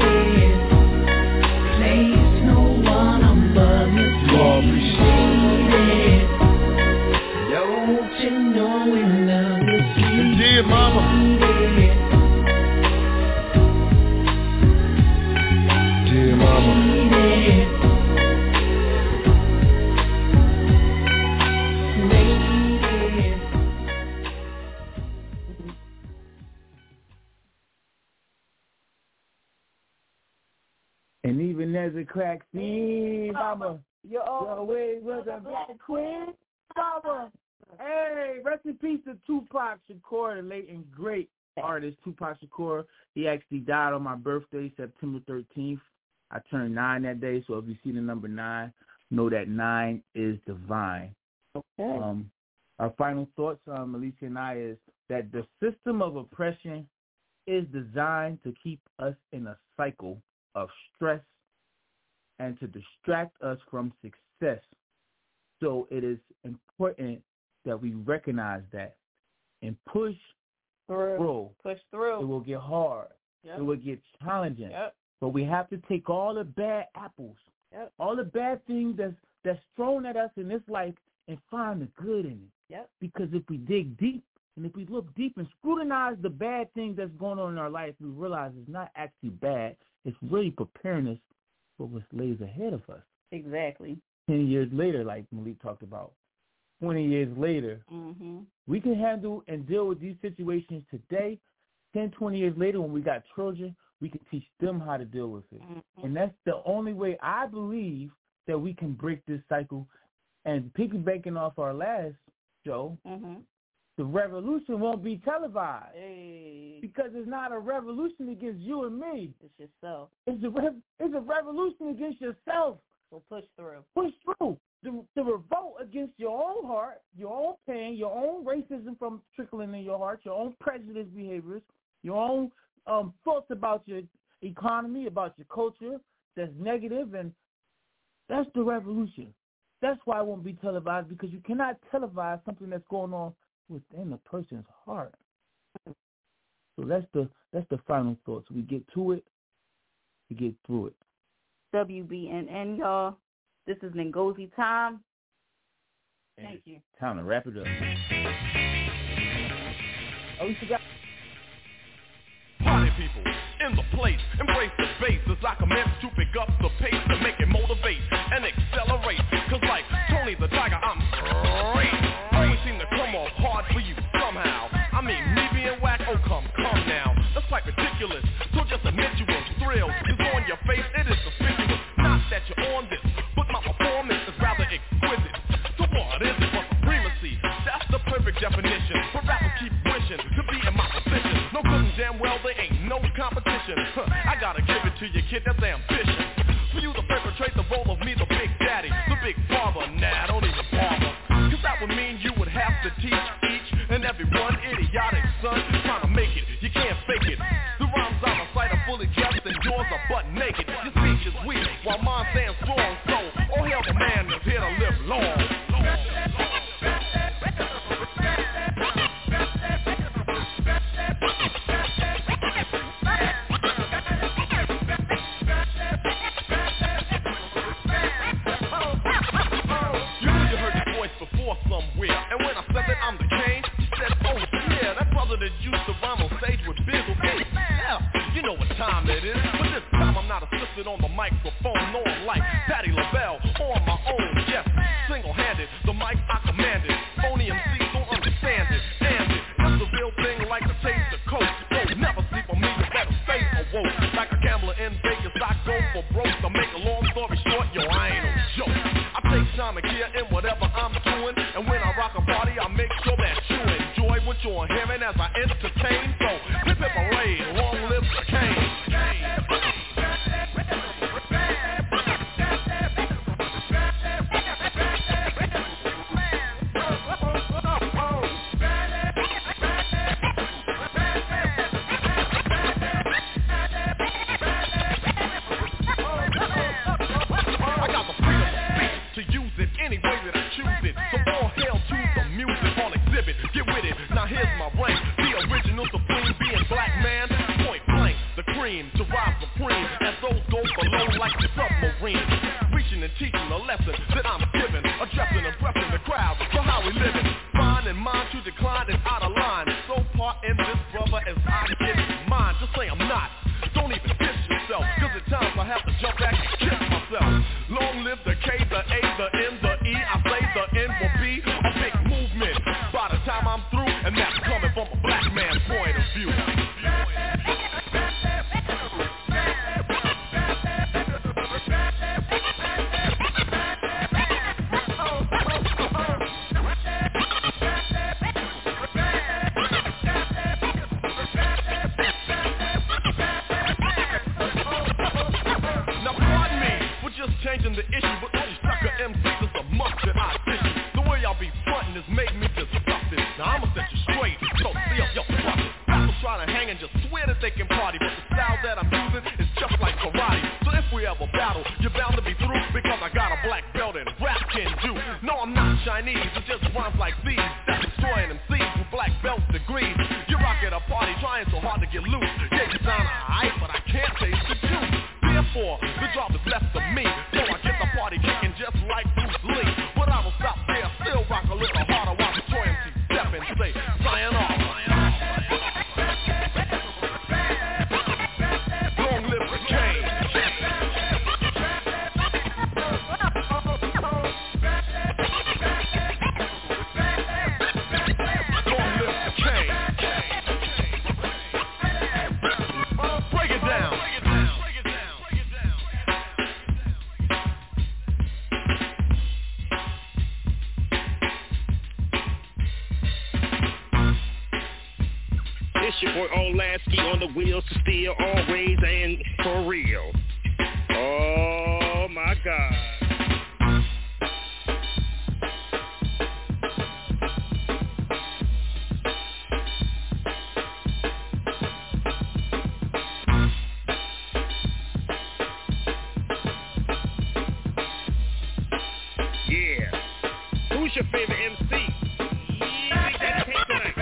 Speaker 20: place no one above you. You all appreciate it. Don't you know we love you, sweet dear mama, dear mama. Lady,
Speaker 9: Clean as a crack scene, mama.
Speaker 10: You
Speaker 9: always was a black queen, mama. Hey, rest in peace to Tupac Shakur, the late and great artist Tupac Shakur. He actually died on my birthday, September thirteenth. I turned nine that day, so if you see the number nine, know that nine is divine.
Speaker 10: Okay.
Speaker 9: Um, our final thoughts, um, Alicia and I, is that the system of oppression is designed to keep us in a cycle of stress and to distract us from success. So it is important that we recognize that and push
Speaker 10: through.
Speaker 9: through.
Speaker 10: Push through.
Speaker 9: It will get hard.
Speaker 10: Yep.
Speaker 9: It will get challenging.
Speaker 10: Yep.
Speaker 9: But we have to take all the bad apples,
Speaker 10: yep.
Speaker 9: all the bad things that's, that's thrown at us in this life and find the good in it.
Speaker 10: Yep.
Speaker 9: Because if we dig deep and if we look deep and scrutinize the bad things that's going on in our life, we realize it's not actually bad. It's really preparing us for what lays ahead of us.
Speaker 10: Exactly.
Speaker 9: Ten years later, like Malik talked about, twenty years later,
Speaker 10: mm-hmm.
Speaker 9: we can handle and deal with these situations today. Ten, twenty years later, when we got children, we can teach them how to deal with it. Mm-hmm. And that's the only way I believe that we can break this cycle. And piggybacking off our last show,
Speaker 10: mm-hmm.
Speaker 9: the revolution won't be televised.
Speaker 10: Hey.
Speaker 9: Because it's not a revolution against you and me.
Speaker 10: It's yourself.
Speaker 9: It's a, rev- it's a revolution against yourself.
Speaker 10: So push through.
Speaker 9: Push through. The, the revolt against your own heart, your own pain, your own racism from trickling in your heart, your own prejudice behaviors, your own um, thoughts about your economy, about your culture that's negative, and that's the revolution. That's why it won't be televised, because you cannot televise something that's going on within a person's heart. So that's the that's the final thoughts. We get to it, we get through it.
Speaker 10: W B N N, y'all. This is Ngozi time.
Speaker 9: And
Speaker 10: Thank you.
Speaker 9: Time to wrap it up. Oh, we forgot.
Speaker 13: Party people in the place, embrace the bass as I commence to pick up the pace to make it motivate and accelerate. Cause like Tony the Tiger, I'm great. Always seem to come off hard for you somehow. I mean, me being whack, oh come, come now. That's quite ridiculous, so just admit you were thrilled. Cause on your face it is suspicious. Not that you're on this, but my performance is rather exquisite. So what is it but supremacy? That's the perfect definition. But rappers keep wishing to be in my position. No good and damn well there ain't no competition. Huh, I gotta give it to you, kid, that's ambition. For you to perpetrate the role of me, the big daddy, the big father, nah, don't even bother. Cause that would mean you would have to teach each and every one idiotic son trying to make it. You can't fake it. The rhymes out of sight are fully dressed and yours are butt naked. Your speech is weak while mine stands strong. So, oh hell, the man is here to live long. Somewhere. And when I said that I'm the king, she said, oh yeah, that brother that used to rhyme on stage with Bizzle. Yeah, you know what time it is. But this time I'm not assisted on the microphone, nor like Patti LaBelle on my own. Yes, single-handed, the mic I commanded. Phony M Cs don't understand it. Damn it, it's the real thing like the taste of coke. Don't never sleep on me, you better stay awoke. Like a gambler in Vegas, I go for broke. To make a long story short, yo, I ain't no joke. I take time and care in whatever I'm doing. And when I rock a party, I make sure that you enjoy what you're hearing as I entertain. So, hip hip hooray, long live the king. I got the freedom of speech to use it any way that I choose it. So all hail to the music on exhibit. Get with it, now here's my rank. The original supreme being black man. Point blank, the cream to rise supreme. As those go below like the submarine. Reaching and teaching a lesson that I'm giving. Addressing and prepping the crowd for how we living. Fine and mind to decline is out of line. So part in this brother as I get mine. Just say I'm not. Don't even diss yourself. Cause at times I have to jump back and kiss myself. Long live the K, the A, the N, the E. I say the N will be a big movement by the time I'm through, and that's coming from a black man's point of view. me just stuffing. Now I'ma set you straight, so see up, yo, fuck it. Rappers try to hang and just swear that they can party, but the style that I'm using is just like karate. So if we ever battle, you're bound to be through, because I got a black belt and rap can do. No, I'm not Chinese, it just rhymes like these, that's destroying them seeds with black belt degrees. You rock at a party trying so hard to get loose. Yeah, you sound alright, but I can't taste the juice. Therefore, the job is left to me, so I get the party kicking just like Bruce Lee. But I will stop there, still rock a little harder while the Troy M C step and say, sign off. Long live the king. Long live the king. Break it down.
Speaker 2: It's your boy Olansky on the wheels to steal, always and for real. Oh my God. Yeah. Who's your favorite M C? Yeah, we dedicate tonight.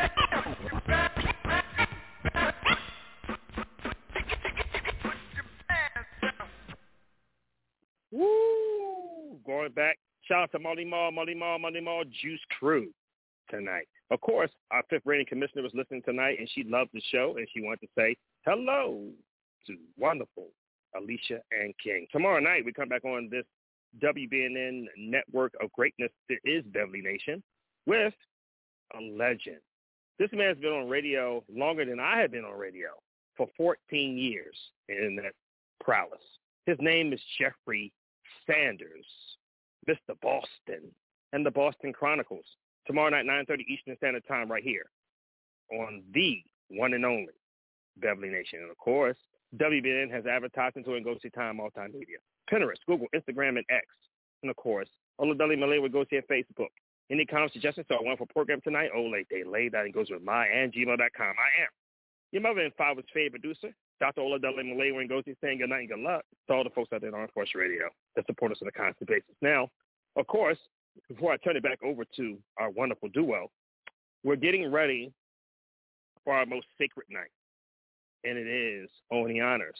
Speaker 2: Woo! Going back, shout out to Molly Mall, Molly Mall, Molly Mall Juice Crew tonight. Of course, our fifth rating commissioner was listening tonight, and she loved the show, and she wanted to say hello to wonderful Alicia and King. Tomorrow night, we come back on this W B N N network of greatness that is Beverly Nation with a legend. This man's been on radio longer than I have been on radio, for fourteen years in that prowess. His name is Jeffrey Sanders, Mister Boston, and the Boston Chronicles. Tomorrow night, nine thirty Eastern Standard Time, right here on the one and only Beverly Nation. And, of course, W B N N has advertising to and go see Time Multimedia. Pinterest, Google, Instagram, and X. And, of course, Oladeli Malay will go see at Facebook. Any comments, suggestions, so I want for program tonight, Ole Delay, that goes with my and gmail dot com. I am your mother and father's favorite producer, Doctor Oladeli Malay, when goes saying good night and good luck to all the folks out there on Armed Force Radio that support us on a constant basis. Now, of course, before I turn it back over to our wonderful duo, we're getting ready for our most sacred night, and it is Oni Honors.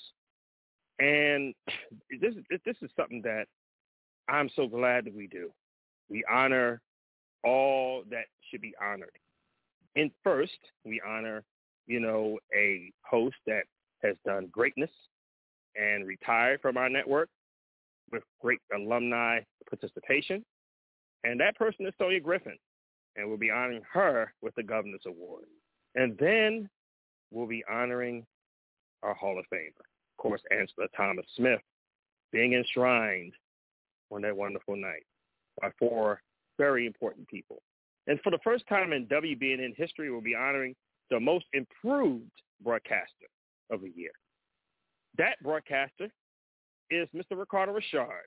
Speaker 2: And this is this is something that I'm so glad that we do. We honor all that should be honored. And first, we honor, you know, a host that has done greatness and retired from our network with great alumni participation. And that person is Sonia Griffin. And we'll be honoring her with the Governor's Award. And then we'll be honoring our Hall of Famer, of course, Angela Thomas Smith, being enshrined on that wonderful night by four very important people. And for the first time in W B N N history, we'll be honoring the most improved broadcaster of the year. That broadcaster is Mister Ricardo Richard,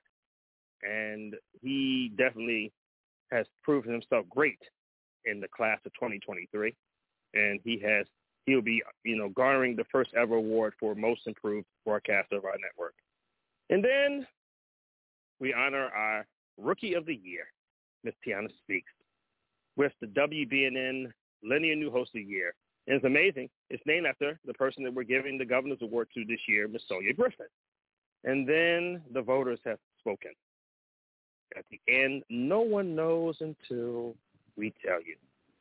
Speaker 2: and he definitely has proven himself great in the class of twenty twenty-three, and he has he'll be you know garnering the first ever award for most improved broadcaster of our network. And then we honor our Rookie of the Year, Miss Tiana Speaks, with the W B N N Linear New Host of the Year. And it's amazing. It's named after the person that we're giving the Governor's Award to this year, Miss Sonia Griffin. And then the voters have spoken. At the end, no one knows until we tell you.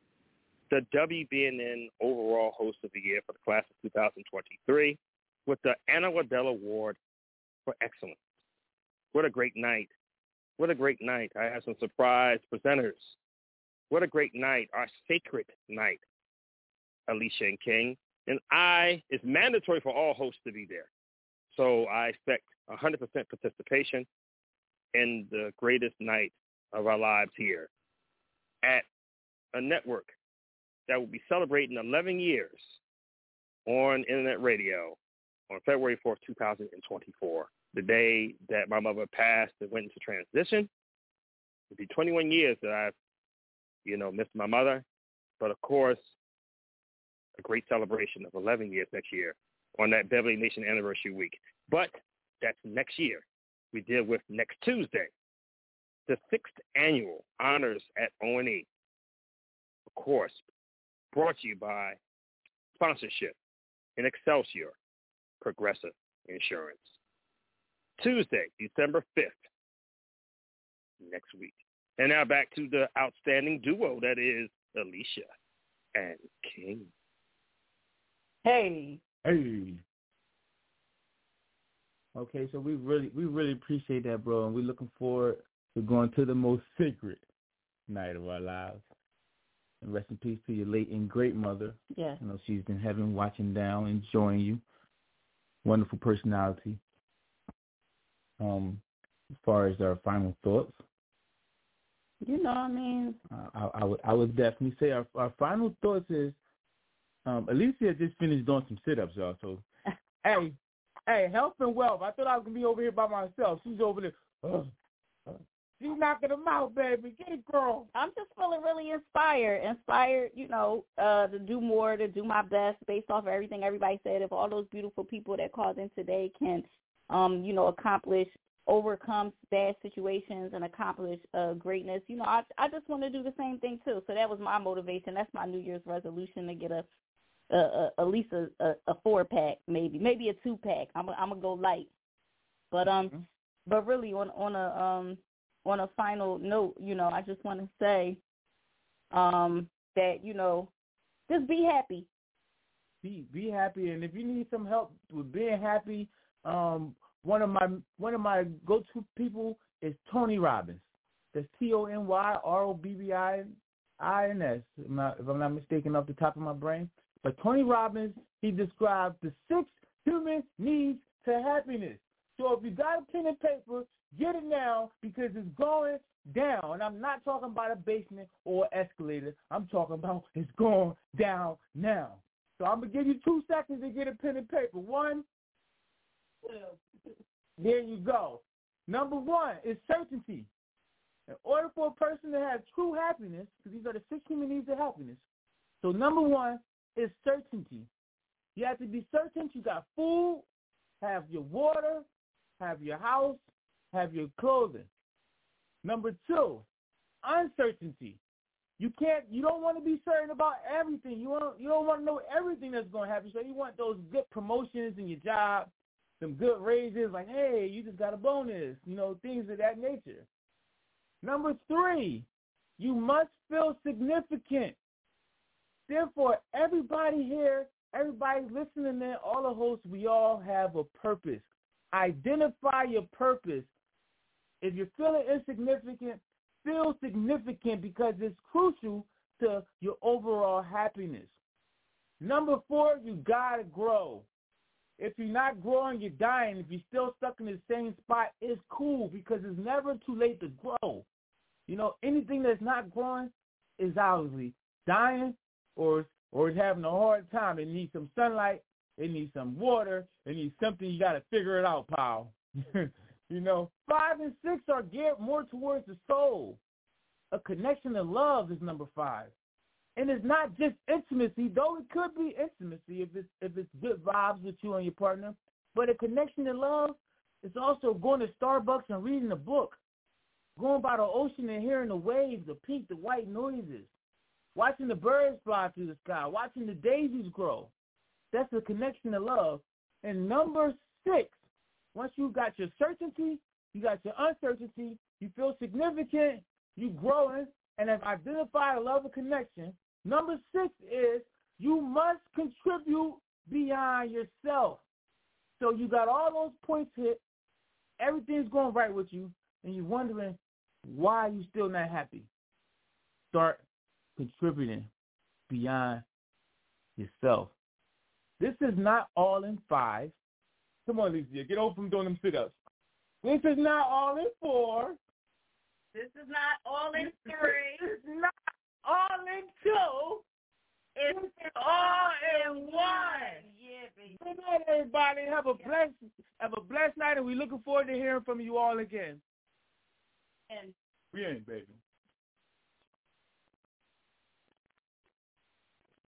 Speaker 2: The W B N N Overall Host of the Year for the class of two thousand twenty-three with the Anna Waddell Award for Excellence. What a great night. What a great night. I have some surprise presenters. What a great night, our sacred night, Alicia and King. And I, it's mandatory for all hosts to be there. So I expect one hundred percent participation in the greatest night of our lives here at a network that will be celebrating eleven years on internet radio on February fourth, two thousand twenty-four, the day that my mother passed and went into transition. It'll be twenty-one years that I've you know, missed my mother. But, of course, a great celebration of eleven years next year on that Beverly Nation anniversary week. But that's next year. We deal with next Tuesday, the sixth annual Honors at O and E. Of course, brought to you by sponsorship in Excelsior Progressive Insurance. Tuesday, December fifth, next week. And now back to the outstanding duo that is Alicia and King.
Speaker 9: Hey. Hey. Okay, so we really we really appreciate that, bro, and we're looking forward to going to the most sacred night of our lives. And rest in peace to your late and great mother.
Speaker 10: Yeah.
Speaker 9: You know, she's in heaven watching down, enjoying you. Wonderful personality. Um, as far as our final thoughts.
Speaker 10: You know what I mean?
Speaker 9: Uh, I, I would I would definitely say our our final thoughts is um, Alicia just finished doing some sit-ups, y'all. So, hey, hey, health and wealth. I thought I was going to be over here by myself. She's over there. Uh, uh, she's knocking them out, baby. Get it, girl.
Speaker 10: I'm just feeling really inspired. Inspired, you know, uh, to do more, to do my best based off of everything everybody said. If all those beautiful people that called in today can, um, you know, accomplish, overcome bad situations and accomplish uh, greatness, you know, I I just want to do the same thing, too. So that was my motivation. That's my New Year's resolution, to get a, a, a at least a, a, a four-pack, maybe. Maybe a two-pack. I'm I'm going to go light. But, um, mm-hmm. but really, on, on a... um. On a final note, you know, I just want to say um, that, you know, just be happy.
Speaker 9: Be be happy, and if you need some help with being happy, um, one of my one of my go-to people is Tony Robbins. That's T O N Y R O B B I N S, if I'm not mistaken off the top of my brain. But Tony Robbins, he described the six human needs to happiness. So if you got a pen and paper, get it now, because it's going down. And I'm not talking about a basement or an escalator. I'm talking about it's going down now. So I'm going to give you two seconds to get a pen and paper. One, there you go. Number one is certainty. In order for a person to have true happiness, because these are the six human needs of happiness, so number one is certainty. You have to be certain you got food, have your water, have your house, have your clothing. Number two, uncertainty. You can't. You don't want to be certain about everything. You want. You don't want to know everything that's going to happen. So you want those good promotions in your job, some good raises. Like, hey, you just got a bonus. You know, things of that nature. Number three, you must feel significant. Therefore, everybody here, everybody listening there, all the hosts, we all have a purpose. Identify your purpose. If you're feeling insignificant, feel significant, because it's crucial to your overall happiness. Number four, you got to grow. If you're not growing, you're dying. If you're still stuck in the same spot, it's cool, because it's never too late to grow. You know, anything that's not growing is obviously dying or or is having a hard time. It needs some sunlight. It needs some water. It needs something. You got to figure it out, pal. You know, five and six are geared more towards the soul. A connection to love is number five. And it's not just intimacy, though it could be intimacy if it's if it's good vibes with you and your partner. But a connection to love is also going to Starbucks and reading a book, going by the ocean and hearing the waves, the pink, the white noises, watching the birds fly through the sky, watching the daisies grow. That's a connection to love. And number six, once you got your certainty, you got your uncertainty, you feel significant, you growing, and have identified a love and connection. Number six is you must contribute beyond yourself. So you got all those points hit, everything's going right with you, and you're wondering why you still not happy. Start contributing beyond yourself. This is not all in five. Come on, Alicia, get over from doing them sit-ups. This is not all in four.
Speaker 10: This is not all in three.
Speaker 9: This is not all in two.
Speaker 10: It's all in one.
Speaker 9: Yeah, baby. Good night, everybody. Have a blessed, have a blessed night, and we're looking forward to hearing from you all again.
Speaker 10: And
Speaker 9: we ain't, baby.